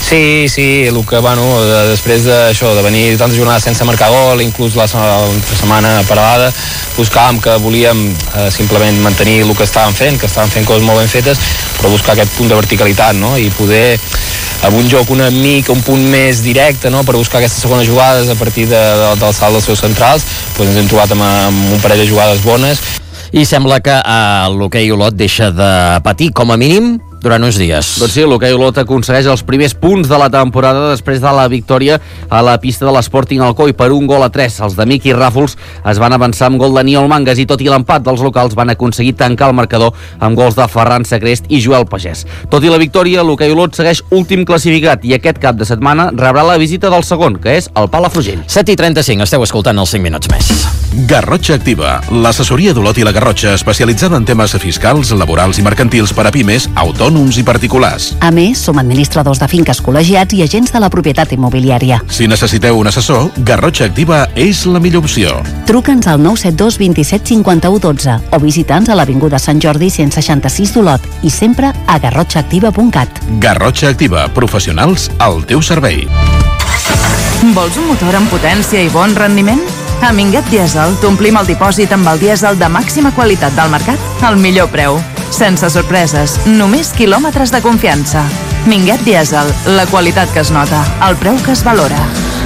Sí, el que, després d'això, de venir tantes jornades sense marcar gol, inclús la setmana paral·lada, buscàvem que volíem simplement mantenir el que estàvem fent coses molt ben fetes, però buscar aquest punt de verticalitat, no? I poder, amb un joc una mica, un punt més directe, no? Per buscar aquestes segones jugades a partir del salt dels seus centrals, doncs ens hem trobat amb un parell de jugades bones. I sembla que l'hoquei Olot deixa de patir, com a mínim, durant uns dies. Doncs sí, l'hoquei Olot aconsegueix els primers punts de la temporada després de la victòria a la pista de l'Sporting Alcoi per 1-3. Els de Miqui Ràfols es van avançar amb gol de Niol Mangas i tot i l'empat dels locals van aconseguir tancar el marcador amb gols de Ferran Sacrest i Joel Pagès. Tot i la victòria, l'hoquei Olot segueix últim classificat i aquest cap de setmana rebrà la visita del segon, que és el Palafrugell. 7:35, esteu escoltant els 5 minuts més. Garrotxa Activa, l'assessoria d'Olot i la Garrotxa especialitzada en temes fiscals, laborals i mercantils per a pimes, autònoms i particulars. A més, som administradors de finques col·legiats i agents de la propietat immobiliària. Si necessiteu un assessor, Garrotxa Activa és la millor opció. Truca'ns al 972 27 51 12 o visita'ns a l'Avinguda Sant Jordi 166 d'Olot i sempre a garrotxaactiva.cat. Garrotxa Activa, professionals al teu servei. Vols un motor amb potència i bon rendiment? A Minguet Diesel t'omplim el dipòsit amb el dièsel de màxima qualitat del mercat al millor preu. Sense sorpreses, només quilòmetres de confiança. Minguet Diesel, la qualitat que es nota, el preu que es valora.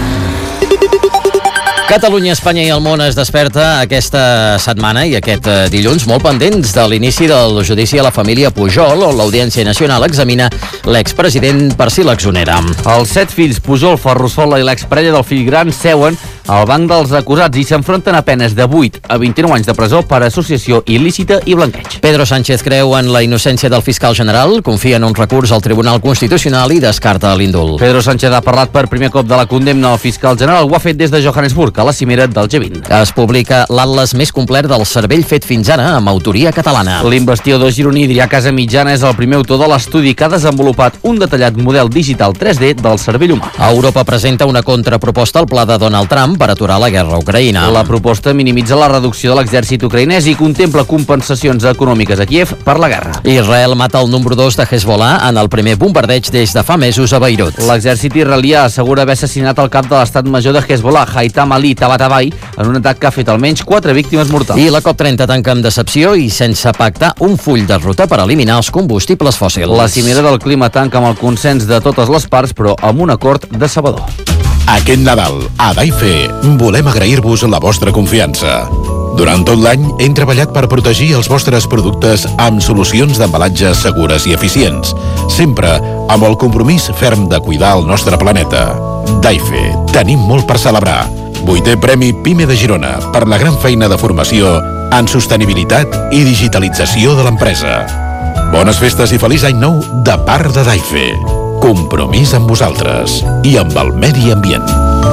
Catalunya, Espanya i el món es desperta aquesta setmana i aquest dilluns molt pendents de l'inici del judici a la família Pujol, on l'Audiència Nacional examina l'expresident per si l'exonera. Els 7 fills Pujol, Ferrusola i l'exparella del fill gran seuen al banc dels acusats i s'enfronten a penes de 8 a 29 anys de presó per associació il·lícita i blanqueig. Pedro Sánchez creu en la innocència del fiscal general, confia en un recurs al Tribunal Constitucional i descarta l'indult. Pedro Sánchez ha parlat per primer cop de la condemna al fiscal general, ho ha fet des de Johannesburg, a la cimera del G20. Es publica l'atles més complet del cervell fet fins ara amb autoria catalana. L'investigador gironí Adrià Casamitjana és el primer autor de l'estudi que ha desenvolupat un detallat model digital 3D del cervell humà. Europa presenta una contraproposta al pla de Donald Trump per aturar la guerra a Ucraïna. La proposta minimitza la reducció de l'exèrcit ucraïnès i contempla compensacions econòmiques a Kiev per la guerra. Israel mata el número 2 de Hezbollah en el primer bombardeig des de fa mesos a Beirut. L'exèrcit israelià assegura haver assassinat el cap de l'estat major de Hezbollah, Haitham Ali Tabatabai, en un atac que ha fet almenys 4 víctimes mortals. I la COP30 tanca amb decepció i sense pactar un full de ruta per eliminar els combustibles fòssils. La cimera del clima tanca amb el consens de totes les parts, però amb un acord decebedor. Aquest Nadal, a Daife, volem agrair-vos la vostra confiança. Durant tot l'any hem treballat per protegir els vostres productes amb solucions d'embalatge segures i eficients, sempre amb el compromís ferm de cuidar el nostre planeta. Daife, tenim molt per celebrar. 8è Premi PIME de Girona per la gran feina de formació en sostenibilitat i digitalització de l'empresa. Bones festes i feliç any nou de part de Daife. Compromís amb vosaltres i amb el medi ambient.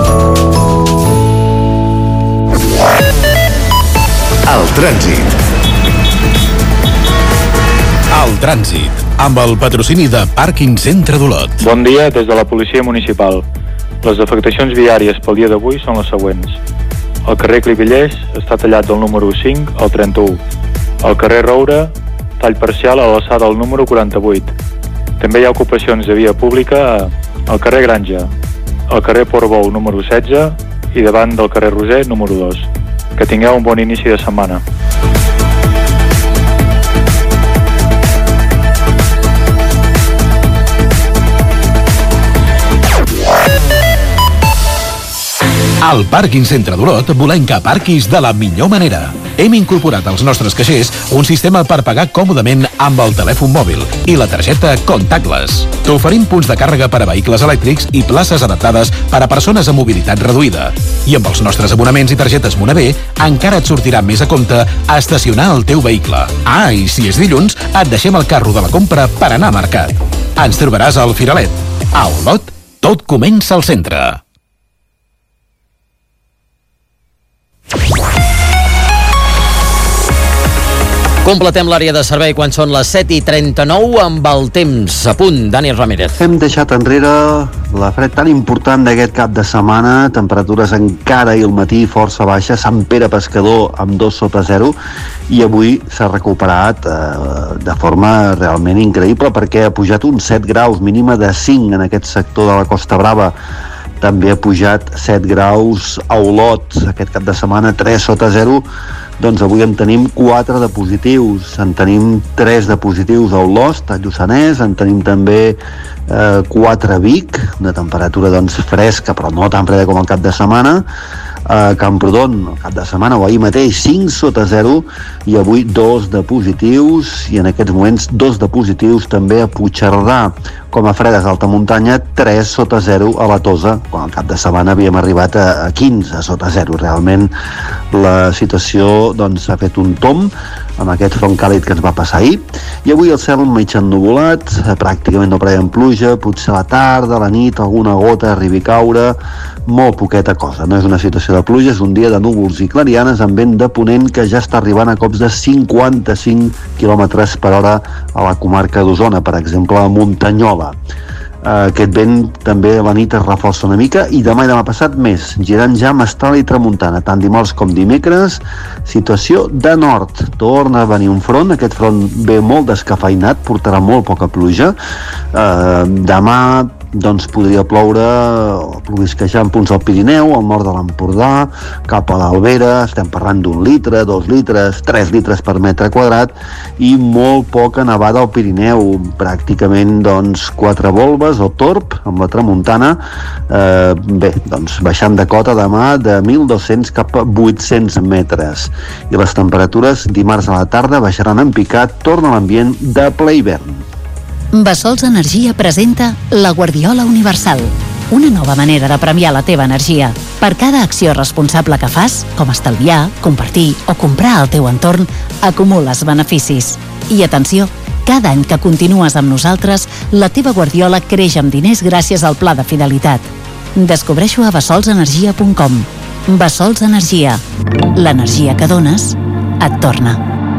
El trànsit. El trànsit, amb el patrocini de Pàrquing Centre d'Olot. Bon dia des de la Policia Municipal. Les afectacions viàries pel dia d'avui són les següents. El carrer Clivillers està tallat del número 5 al 31. El carrer Roure, tall parcial a l'alçada del número 48. També hi ha ocupacions de via pública al carrer Granja, al carrer Portbou número 16 i davant del carrer Roser número 2. Que tingueu un bon inici de setmana. Al Pàrquing Centre d'Olot volem que aparquis de la millor manera. Hem incorporat als nostres caixers un sistema per pagar còmodament amb el telèfon mòbil i la targeta Contactless. T'oferim punts de càrrega per a vehicles elèctrics i places adaptades per a persones amb mobilitat reduïda. I amb els nostres abonaments i targetes Monavé encara et sortirà més a compte a estacionar el teu vehicle. Ah, i si és dilluns, et deixem el carro de la compra per anar a mercat. Ens trobaràs al Firalet. A Olot, tot comença al centre. Completem l'àrea de servei quan són les 7:39 amb el temps a punt. Dani Ramírez. Hem deixat enrere la fred tan important d'aquest cap de setmana, temperatures encara i al matí força baixes, Sant Pere Pescador amb 2 sota 0, i avui s'ha recuperat de forma realment increïble perquè ha pujat uns 7 graus, mínima de 5 en aquest sector de la Costa Brava. També ha pujat 7 graus a Olot, aquest cap de setmana 3 sota 0, doncs avui en tenim 4 de positius, en tenim 3 de positius a Olost, a Lluçanès, en tenim també 4 a Vic, una temperatura doncs fresca però no tan freda com el cap de setmana, a Camprodon, el cap de setmana o ahir mateix 5 sota 0 i avui 2 de positius i en aquests moments 2 de positius també a Puigcerdà. Com a fredes d'alta muntanya 3 sota 0 a la Tosa, quan al cap de setmana havíem arribat a 15 sota 0. Realment la situació doncs, ha fet un tomb amb aquest front càlid que ens va passar ahir, i avui el cel mig ennuvolat, pràcticament no preveiem pluja, potser a la tarda, a la nit, alguna gota arribi a caure, molt poqueta cosa. No és una situació de pluja, és un dia de núvols i clarianes amb vent de ponent que ja està arribant a cops de 55 km per hora a la comarca d'Osona, per exemple a Muntanyola. Aquest vent també a la nit es reforça una mica i demà i demà passat més, girant ja mestral i tramuntana, tant dimarts com dimecres. Situació de nord, torna a venir un front, aquest front ve molt descafeinat, portarà molt poca pluja. Demà doncs podria ploure o plovisquejar en punts del Pirineu, al nord de l'Empordà, cap a l'Albera, estem parlant d'1 litre, 2 litres, 3 litres per metre quadrat, i molt poca nevada al Pirineu, pràcticament doncs 4 volves o torb amb la tramuntana. Bé, doncs baixant de cota demà de 1.200 cap a 800 metres, i les temperatures dimarts a la tarda baixaran en picat, torna l'ambient de ple hivern. Bassols Energia presenta la Guardiola Universal, una nova manera de premiar la teva energia. Per cada acció responsable que fas, com estalviar, compartir o comprar al teu entorn, acumules beneficis. I atenció, cada any que continues amb nosaltres, la teva Guardiola creix amb diners gràcies al pla de fidelitat. Descobreixo a bassolsenergia.com. Bassols Energia. L'energia que dones et torna.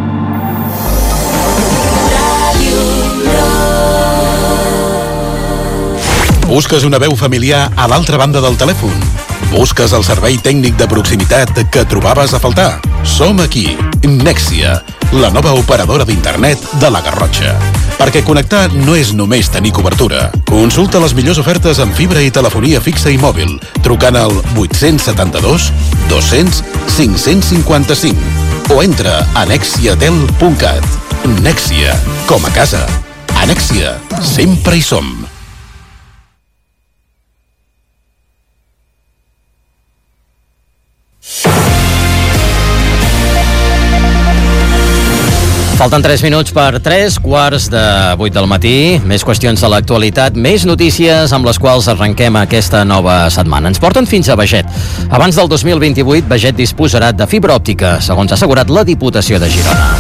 Busques una veu familiar a l'altra banda del telèfon? Busques el servei tècnic de proximitat que trobaves a faltar? Som aquí, Nexia, la nova operadora d'internet de la Garrotxa. Perquè connectar no és només tenir cobertura. Consulta les millors ofertes en fibra i telefonia fixa i mòbil, trucant al 872 200 555 o entra a nexiatel.cat. Nexia, com a casa. A Nexia, sempre hi som. Falten 3 minuts per 3 quarts de 8 del matí. Més qüestions de l'actualitat, més notícies amb les quals arrenquem aquesta nova setmana. Ens porten fins a Beget. Abans del 2028, Beget disposarà de fibra òptica, segons ha assegurat la Diputació de Girona.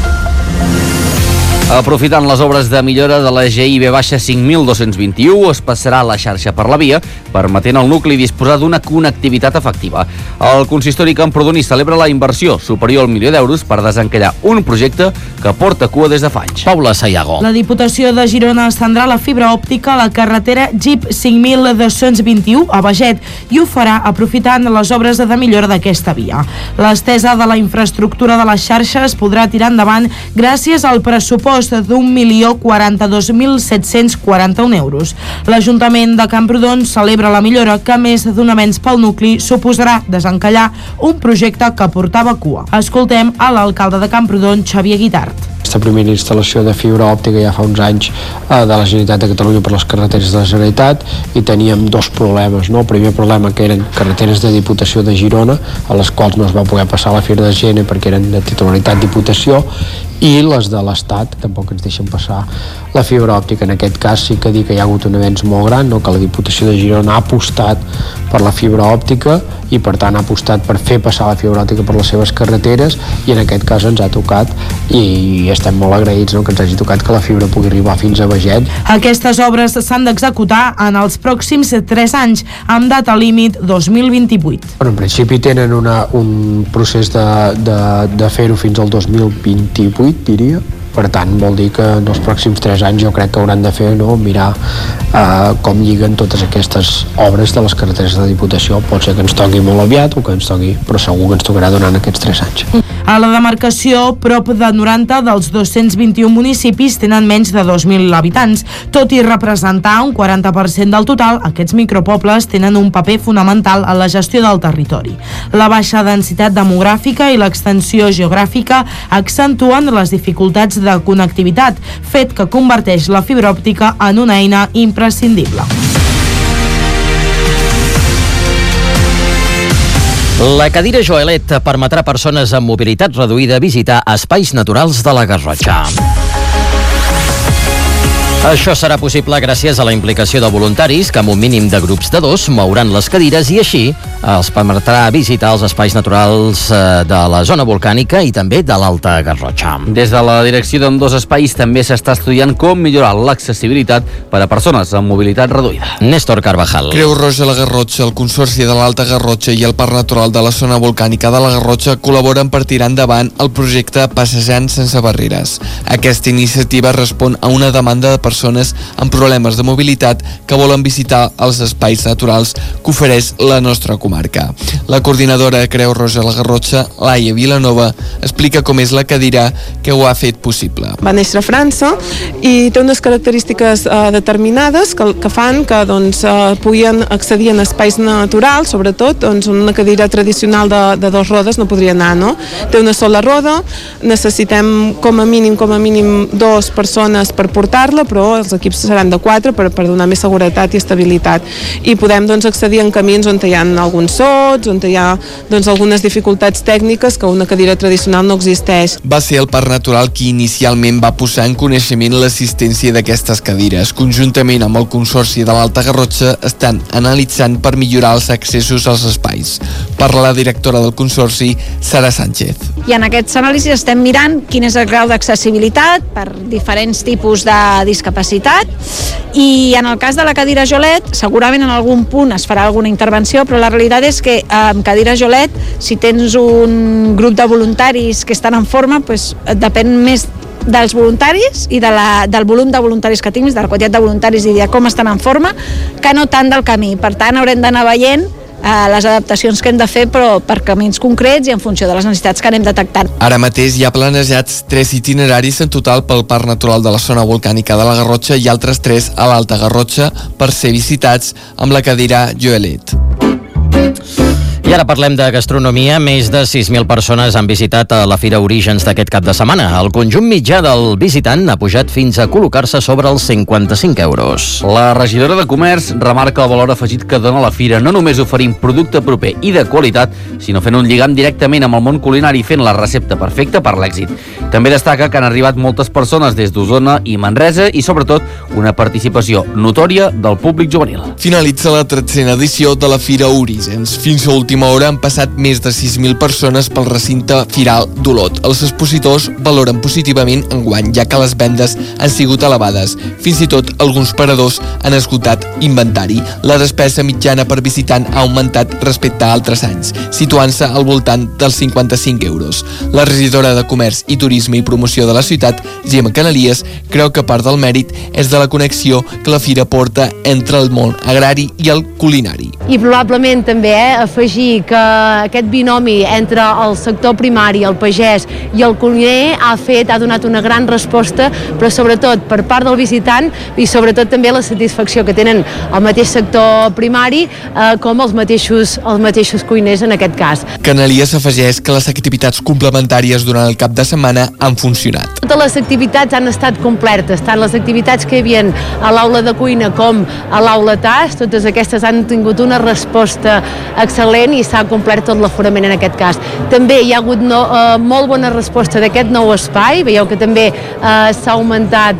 Aprofitant les obres de millora de la GIB-5221, es passarà la xarxa per la via, permetent al nucli disposar d'una connectivitat efectiva. El consistori camprodoní celebra la inversió superior al €1.000.000 per desencallar un projecte que porta cua des de fa anys. Paula Sayago. La Diputació de Girona estendrà la fibra òptica a la carretera GIB 5221 a Beget i ho farà aprofitant les obres de millora d'aquesta via. L'estesa de la infraestructura de la xarxa es podrà tirar endavant gràcies al pressupost d'1.042.741 euros. L'Ajuntament de Camprodon celebra la millora que, a més d'un avenç pel nucli, suposarà desencallar un projecte que portava cua. Escoltem a l'alcalde de Camprodon, Xavier Guitart. Aquesta primera instal·lació de fibra òptica ja fa uns anys de la Generalitat de Catalunya per les carreteres de la Generalitat, i teníem dos problemes, no? El primer problema que eren carreteres de Diputació de Girona, a les quals no es va poder passar la fibra de Gene perquè eren de titularitat Diputació, i les de l'Estat, que tampoc ens deixen passar la fibra òptica. En aquest cas sí que dir que hi ha hagut un avenç molt gran, no? Que la Diputació de Girona ha apostat per la fibra òptica i per tant ha apostat per fer passar la fibra òptica per les seves carreteres, i en aquest cas ens ha tocat, i estem molt agraïts, no?, que ens hagi tocat que la fibra pugui arribar fins a Beget. Aquestes obres s'han d'executar en els pròxims 3 anys, amb data límit 2028. Bueno, en principi tenen un procés de fer-ho fins al 2028, diria, Per tant, vol dir que en els pròxims 3 anys jo crec que hauran de fer, no, mirar com lliguen totes aquestes obres de les carreteres de Diputació. Pot ser que ens toqui molt aviat o que ens toqui, però segur que ens tocarà durant aquests 3 anys. A la demarcació, prop de 90 dels 221 municipis tenen menys de 2.000 habitants. Tot i representar un 40% del total, aquests micropobles tenen un paper fonamental en la gestió del territori. La baixa densitat demogràfica i l'extensió geogràfica accentuen les dificultats de connectivitat, fet que converteix la fibra òptica en una eina imprescindible. La cadira Joelet permetrà a persones amb mobilitat reduïda visitar espais naturals de la Garrotxa. Això serà possible gràcies a la implicació de voluntaris que amb un mínim de grups de 2 mouran les cadires i així els permetrà visitar els espais naturals de la zona volcànica i també de l'Alta Garrotxa. Des de la direcció d'ambdós espais també s'està estudiant com millorar l'accessibilitat per a persones amb mobilitat reduïda. Néstor Carvajal. Creu Roja la Garrotxa, el Consorci de l'Alta Garrotxa i el Parc Natural de la zona volcànica de la Garrotxa col·laboren per tirar endavant el projecte Passejant sense barreres. Aquesta iniciativa respon a una demanda de persones amb problemes de mobilitat que volen visitar els espais naturals que ofereix la nostra comarca. La coordinadora de Creu Roja a la Garrotxa, Laia Vilanova, explica com és la cadira que ho ha fet possible. Va néixer a França i té unes característiques determinades que fan que puguin accedir en espais naturals, sobretot una cadira tradicional de 2 rodes no podria anar, no? Té una sola roda, necessitem com a mínim 2 persones per portar-la, però els equips seran de 4 per donar més seguretat i estabilitat. I podem accedir en camins on hi ha alguns sots, on hi ha algunes dificultats tècniques que una cadira tradicional no existeix. Va ser el Parc Natural qui inicialment va posar en coneixement l'assistència d'aquestes cadires. Conjuntament amb el Consorci de l'Alta Garrotxa estan analitzant per millorar els accessos als espais. Parla la directora del Consorci, Sara Sánchez. I en aquests anàlisis estem mirant quin és el grau d'accessibilitat per diferents tipus de discapacitat i en el cas de la cadira Jolet segurament en algun punt es farà alguna intervenció, però la realitat és que amb cadira Jolet, si tens un grup de voluntaris que estan en forma, depèn més dels voluntaris i del volum de voluntaris que tinguis, de la quantitat de voluntaris i de com estan en forma, que no tant del camí. Per tant, haurem d'anar veient les adaptacions que hem de fer, però per camins concrets i en funció de les necessitats que anem detectant. Ara mateix hi ha planejats 3 itineraris en total pel Parc Natural de la zona volcànica de la Garrotxa i altres 3 a l'Alta Garrotxa per ser visitats amb la cadira Joelet. I ara parlem de gastronomia. Més de 6.000 persones han visitat la Fira Orígens d'aquest cap de setmana. El conjunt mitjà del visitant ha pujat fins a col·locar-se sobre els 55 euros. La regidora de Comerç remarca el valor afegit que dona la Fira, no només oferint producte proper i de qualitat, sinó fent un lligam directament amb el món culinari, fent la recepta perfecta per l'èxit. També destaca que han arribat moltes persones des d'Osona i Manresa i, sobretot, una participació notòria del públic juvenil. Finalitza la 13a edició de la Fira Orígens. Fins a última hora han passat més de 6.000 persones pel recinte firal d'Olot. Els expositors valoren positivament enguany, ja que les vendes han sigut elevades. Fins i tot alguns paradors han esgotat inventari. La despesa mitjana per visitant ha augmentat respecte a altres anys, situant-se al voltant dels 55 euros. La regidora de Comerç i Turisme i Promoció de la ciutat, Gemma Canalies, creu que part del mèrit és de la connexió que la fira porta entre el món agrari i el culinari. I probablement també afegir que aquest binomi entre el sector primari, el pagès i el cuiner ha donat una gran resposta, però sobretot per part del visitant i sobretot també la satisfacció que tenen el mateix sector primari com els mateixos cuiners en aquest cas. Canalies afegeix que les activitats complementàries durant el cap de setmana han funcionat. Totes les activitats han estat completes, tant les activitats que hi havia a l'aula de cuina com a l'aula TAS, totes aquestes han tingut una resposta excel·lent i s'ha complert tot l'aforament en aquest cas. També hi ha hagut molt bona resposta d'aquest nou espai, veieu que també s'ha augmentat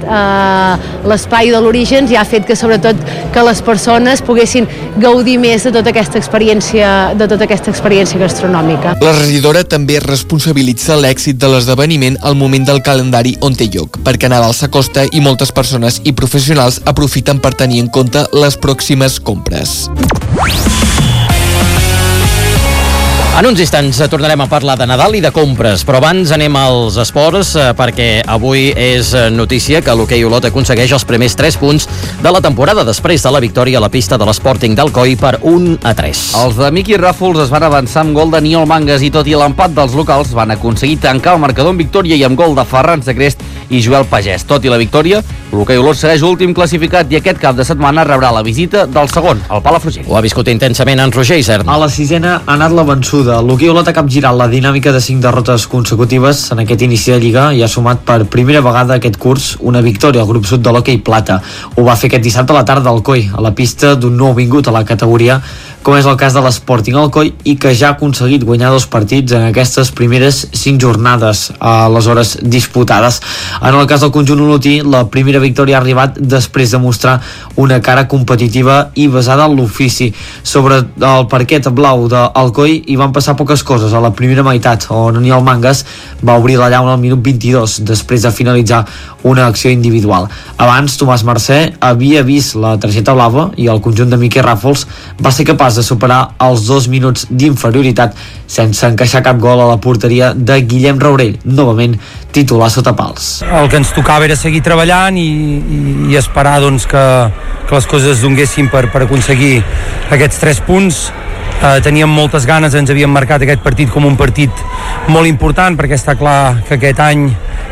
l'espai de l'Orígens i ha fet que sobretot que les persones poguessin gaudir més de tota aquesta experiència gastronòmica. La regidora també responsabilitza l'èxit de l'esdeveniment al moment del calendari on té lloc, perquè Nadal s'acosta i moltes persones i professionals aprofiten per tenir en compte les pròximes compres. En uns instants tornarem a parlar de Nadal i de compres, però abans anem als esports perquè avui és notícia que l'hoquei Olot aconsegueix els primers 3 punts de la temporada després de la victòria a la pista de l'Sporting d'Alcoi per 1-3. Els de Miqui Ràfols es van avançar amb gol de Niol Mangas i tot i l'empat dels locals van aconseguir tancar el marcador en victòria i amb gol de Ferran Sacrest i Joel Pagès. Tot i la victòria, l'hoquei Olot segueix últim classificat i aquest cap de setmana rebrà la visita del segon, el Palafrugell. Ho ha viscut intensament en Roger Isern. A la sisena ha anat la vençuda. L'hoquei Olot ha capgirat la dinàmica de 5 derrotes consecutives en aquest inici de Lliga i ha sumat per primera vegada aquest curs una victòria al grup sud de l'hoquei Plata. Ho va fer aquest dissabte a la tarda al Alcoi, a la pista d'un nou vingut a la categoria, com és el cas de l'Sporting Alcoi, i que ja ha aconseguit guanyar 2 partits en aquestes primeres 5 jornades a les hores disputades. En el cas del conjunt olotí, la primera victòria ha arribat després de mostrar una cara competitiva i basada en l'ofici. Sobre el parquet blau d'Alcoi hi van passar poques coses a la primera meitat, on Aniol Mangas va obrir la llauna al minut 22 després de finalitzar una acció individual. Abans, Tomàs Mercè havia vist la targeta blava i el conjunt de Miqui Ràfols va ser capaç de superar els 2 minuts d'inferioritat sense encaixar cap gol a la porteria de Guillem Raurell, novament titular sota pals. El que ens tocava era seguir treballant i esperar doncs, que les coses es donguessin per aconseguir aquests 3 punts. Teníem moltes ganes, ens havíem marcat aquest partit com un partit molt important perquè està clar que aquest any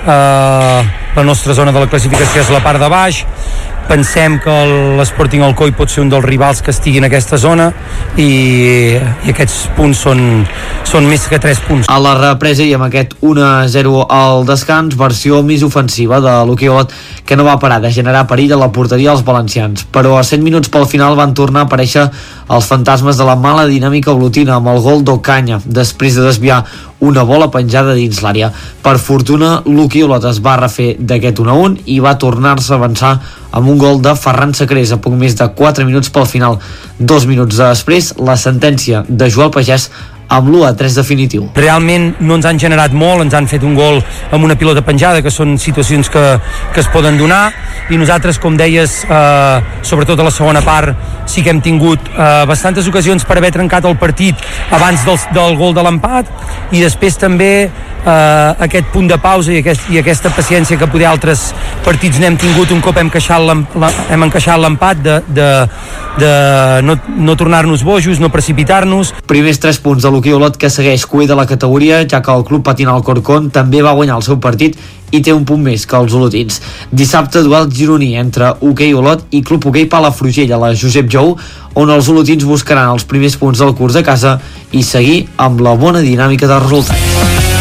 la nostra zona de la classificació és la part de baix. Pensem que l'Sporting Alcoi pot ser un dels rivals que estigui en aquesta zona i aquests punts són més que 3 punts. A la represa i amb aquest 1-0 al descans, versió més ofensiva de l'hoquei Olot, que no va parar de generar perill a la porteria dels valencians, però a 100 minuts pel final van tornar a aparèixer els fantasmes de la mala dinàmica olotina amb el gol d'Ocaña després de desviar una bola penjada dins l'àrea. Per fortuna, l'hoquei Olot es va refer d'aquest 1-1 i va tornar-se a avançar amb un gol de Ferran Sacrés a poc més de 4 minuts pel final. 2 minuts després, la sentència de Joel Pagès amb l'1-3 definitiu. Realment no ens han generat molt, ens han fet un gol amb una pilota penjada, que són situacions que es poden donar, i nosaltres, com deies, sobretot a la segona part, sí que hem tingut bastantes ocasions per haver trencat el partit abans del gol de l'empat, i després també aquest punt de pausa i aquesta paciència que poder altres partits n'hem tingut un cop hem encaixat l'empat de no tornar-nos bojos, no precipitar-nos. Primers 3 punts de l'hoquei Olot, que segueix cuer de la categoria, ja que el club patina al Corcón també va guanyar el seu partit i té un punt més que els olotins. Dissabte, duel gironí entre hoquei Olot i Club Hoquei Palafrugell a la Josep Jou, on els olotins buscaran els primers punts del curs a casa i seguir amb la bona dinàmica de resultats.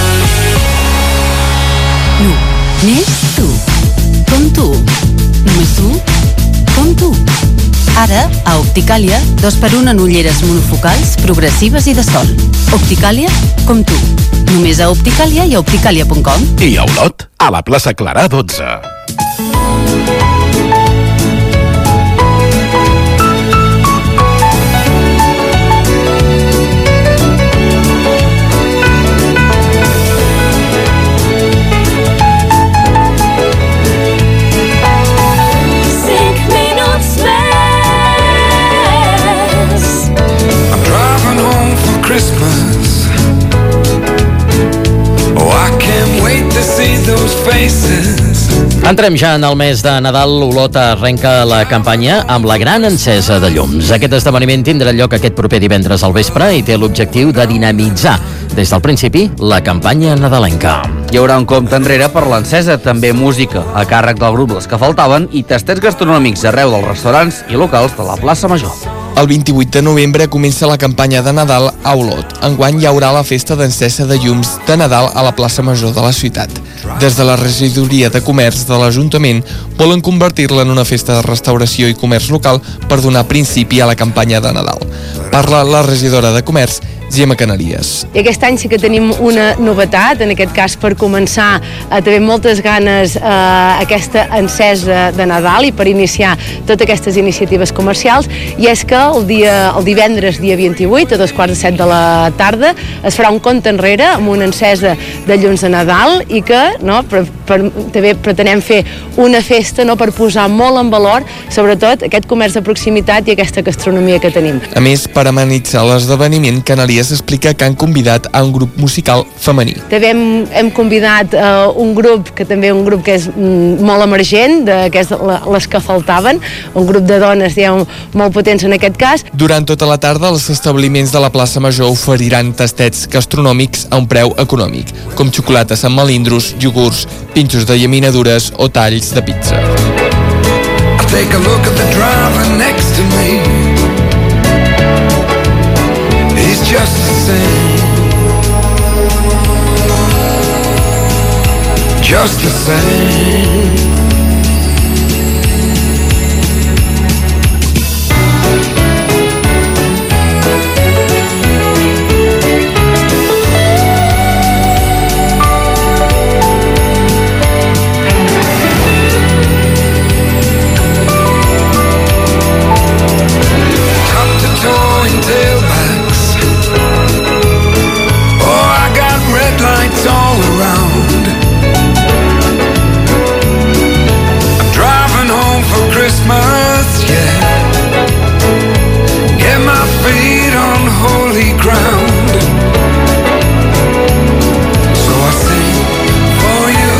Més tu. Com tu. Només tu. Com tu. Ara, a Opticàlia, 2x1 en ulleres monofocals, progressives i de sol. Opticàlia, com tu. Només a Opticàlia i a opticàlia.com. I a Olot, a la plaça Clarà 12. Christmas. Oh, I can't wait to see those faces. Entrem ja en el mes de Nadal. Olot arrenca la campanya amb la gran encesa de llums. Aquest esdeveniment tindrà lloc aquest proper divendres al vespre i té l'objectiu de dinamitzar des del principi la campanya nadalenca. Hi haurà un compte enrere per l'encesa, també música a càrrec del grup Les que faltaven i tastets gastronòmics arreu dels restaurants i locals de la plaça Major. El 28 de novembre comença la campanya de Nadal a Olot. Enguany hi haurà la festa d'encesa de llums de Nadal a la plaça Major de la ciutat. Des de la regidoria de comerç de l'Ajuntament volen convertir-la en una festa de restauració i comerç local per donar principi a la campanya de Nadal. Parla la regidora de comerç, Gemma Canarias. I aquest any sí que tenim una novetat, en aquest cas per començar a tenir moltes ganes aquesta encesa de Nadal i per iniciar totes aquestes iniciatives comercials, i és que el divendres dia 28 a 2:15 de la tarda es farà un compte enrere amb una encesa de llums de Nadal i que també pretenem fer una festa per posar molt en valor sobretot aquest comerç de proximitat i aquesta gastronomia que tenim. A més, per amenitzar l'esdeveniment, Canarias Canyelles explica que han convidat a un grup musical femení. També hem convidat un grup, que també un grup que és molt emergent, que és les que faltaven, un grup de dones, diguem, molt potents en aquest cas. Durant tota la tarda, els establiments de la plaça Major oferiran tastets gastronòmics a un preu econòmic, com xocolates amb melindros, iogurts, pinxos de llaminadures o talls de pizza. Take a look at the driver next to me. He's just the same. Just the same. All around. I'm driving home for Christmas, yeah. Get my feet on holy ground. So I sing for you,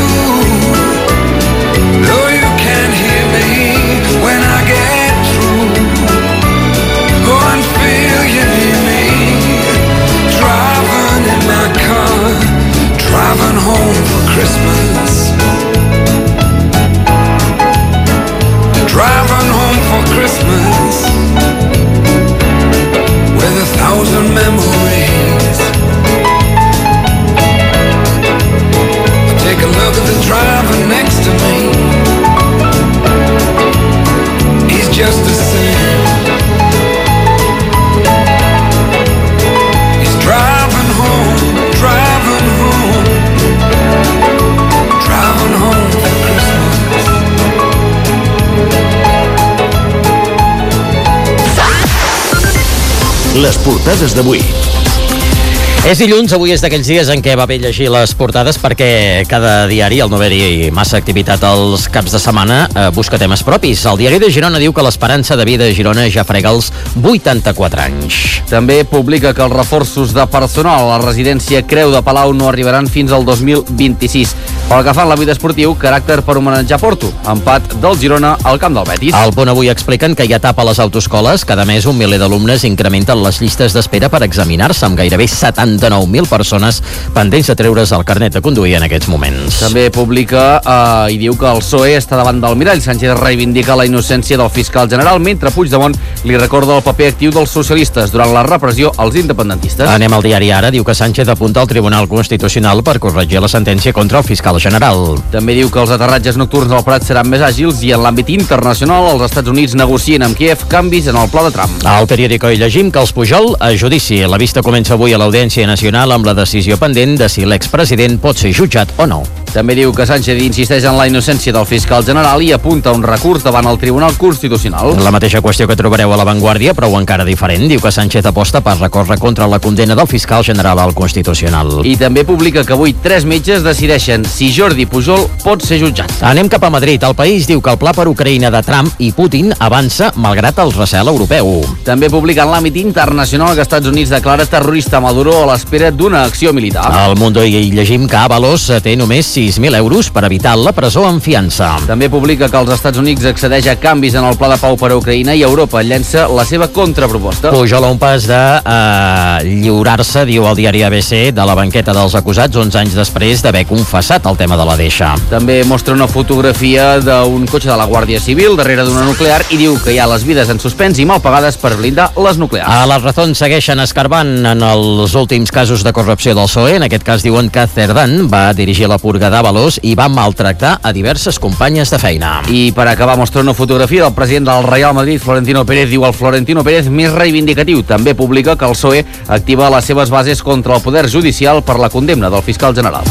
though you can't hear me when I get through. Go and feel you near me, driving in my car, driving home for Christmas. Driving home for Christmas with 1,000 memories. Take a look at the driver next to me. He's just the same. He's driving home, driving home, driving home for Christmas. Les portades d'avui. És dilluns, avui és d'aquells dies en què va bé llegir les portades perquè cada diari, al no haver-hi massa activitat els caps de setmana, busca temes propis. El diari de Girona diu que l'esperança de vida de Girona ja frega els 84 anys. També publica que els reforços de personal a la residència Creu de Palau no arribaran fins al 2026. Pel que fa a l'àmbit esportiu, caràcter per homenatjar Porto. Empat del Girona al camp del Betis. Al Punt Avui expliquen que hi ha etapa a les autoescoles. Cada mes 1 miler d'alumnes incrementen les llistes d'espera per examinar-se, amb gairebé 79.000 persones pendents de treure's el carnet de conduir en aquests moments. També publica i diu que el PSOE està davant del mirall. Sánchez reivindica la innocència del fiscal general, mentre Puigdemont li recorda el paper actiu dels socialistes durant la repressió als independentistes. Anem al diari Ara. Diu que Sánchez apunta al Tribunal Constitucional per corregir la sentència contra el fiscal general. També diu que els aterratges nocturns al Prat seran més àgils i en l'àmbit internacional els Estats Units negocien amb Kiev canvis en el pla de Trump. Al periòdico hi llegim que els Pujol a judici. La vista comença avui a l'Audiència Nacional amb la decisió pendent de si l'expresident pot ser jutjat o no. També diu que Sánchez insisteix en la innocència del fiscal general i apunta un recurs davant el Tribunal Constitucional. La mateixa qüestió que trobareu a La Vanguardia, però encara diferent. Diu que Sánchez aposta per recórrer contra la condemna del fiscal general al Constitucional. I també publica que avui 3 metges decideixen si Jordi Pujol pot ser jutjat. Anem cap a Madrid. El País diu que el pla per Ucraïna de Trump i Putin avança malgrat el recel europeu. També publica en l'àmbit internacional que Estats Units declara terrorista Maduro a l'espera d'una acció militar. Al Mundo hi llegim que Ábalos té només 6.000 euros per evitar la presó en fiança. També publica que els Estats Units accedeix a canvis en el pla de pau per a Ucraïna i Europa llença la seva contraproposta. Pujol a un pas de lliurar-se, diu el diari ABC, de la banqueta dels acusats 11 anys després d'haver confessat el tema de la deixa. També mostra una fotografia d'un cotxe de la Guàrdia Civil darrere d'una nuclear i diu que hi ha les vides en suspens i mal pagades per blindar les nuclears. A la Razón segueixen escarbant en els últims casos de corrupció del PSOE. En aquest cas diuen que Cerdán va dirigir la purga d'Ábalos i va maltractar a diverses companyes de feina. I per acabar mostra una fotografia del president del Real Madrid, Florentino Pérez, diu el Florentino Pérez més reivindicatiu. També publica que el PSOE activa les seves bases contra el poder judicial per la condemna del fiscal general.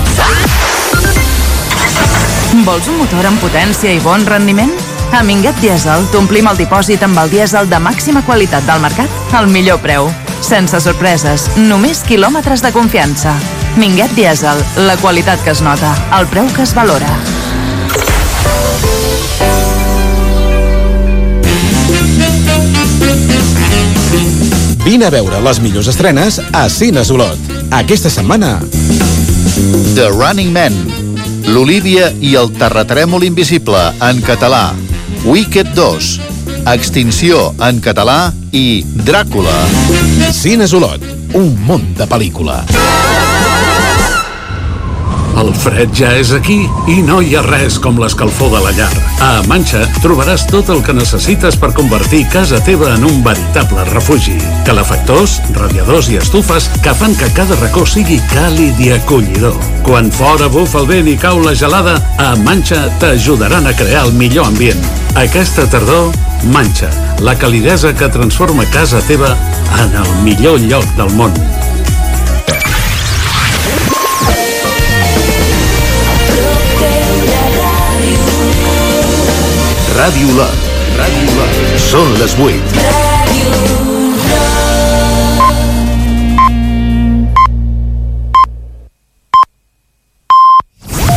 Vols un motor amb potència i bon rendiment? A Minguet Diesel t'omplim el dipòsit amb el dièsel de màxima qualitat del mercat al millor preu. Sense sorpreses, només quilòmetres de confiança. Minguet Diesel, la qualitat que es nota, el preu que es valora. Vine a veure les millors estrenes a Cines Olot. Aquesta setmana... The Running Man, l'Olívia i el terratrèmol invisible en català, Wicked 2, Extinció en català i Dràcula. Cines Olot, un món de pel·lícula. El fred ja és aquí i no hi ha res com l'escalfor de la llar. A Manxa trobaràs tot el que necessites per convertir casa teva en un veritable refugi. Calefactors, radiadors i estufes que fan que cada racó sigui càlid i acollidor. Quan fora bufa el vent i cau la gelada, a Manxa t'ajudaran a crear el millor ambient. Aquesta tardor, Manxa, la calidesa que transforma casa teva en el millor lloc del món. Ràdio Olot. Són les 8.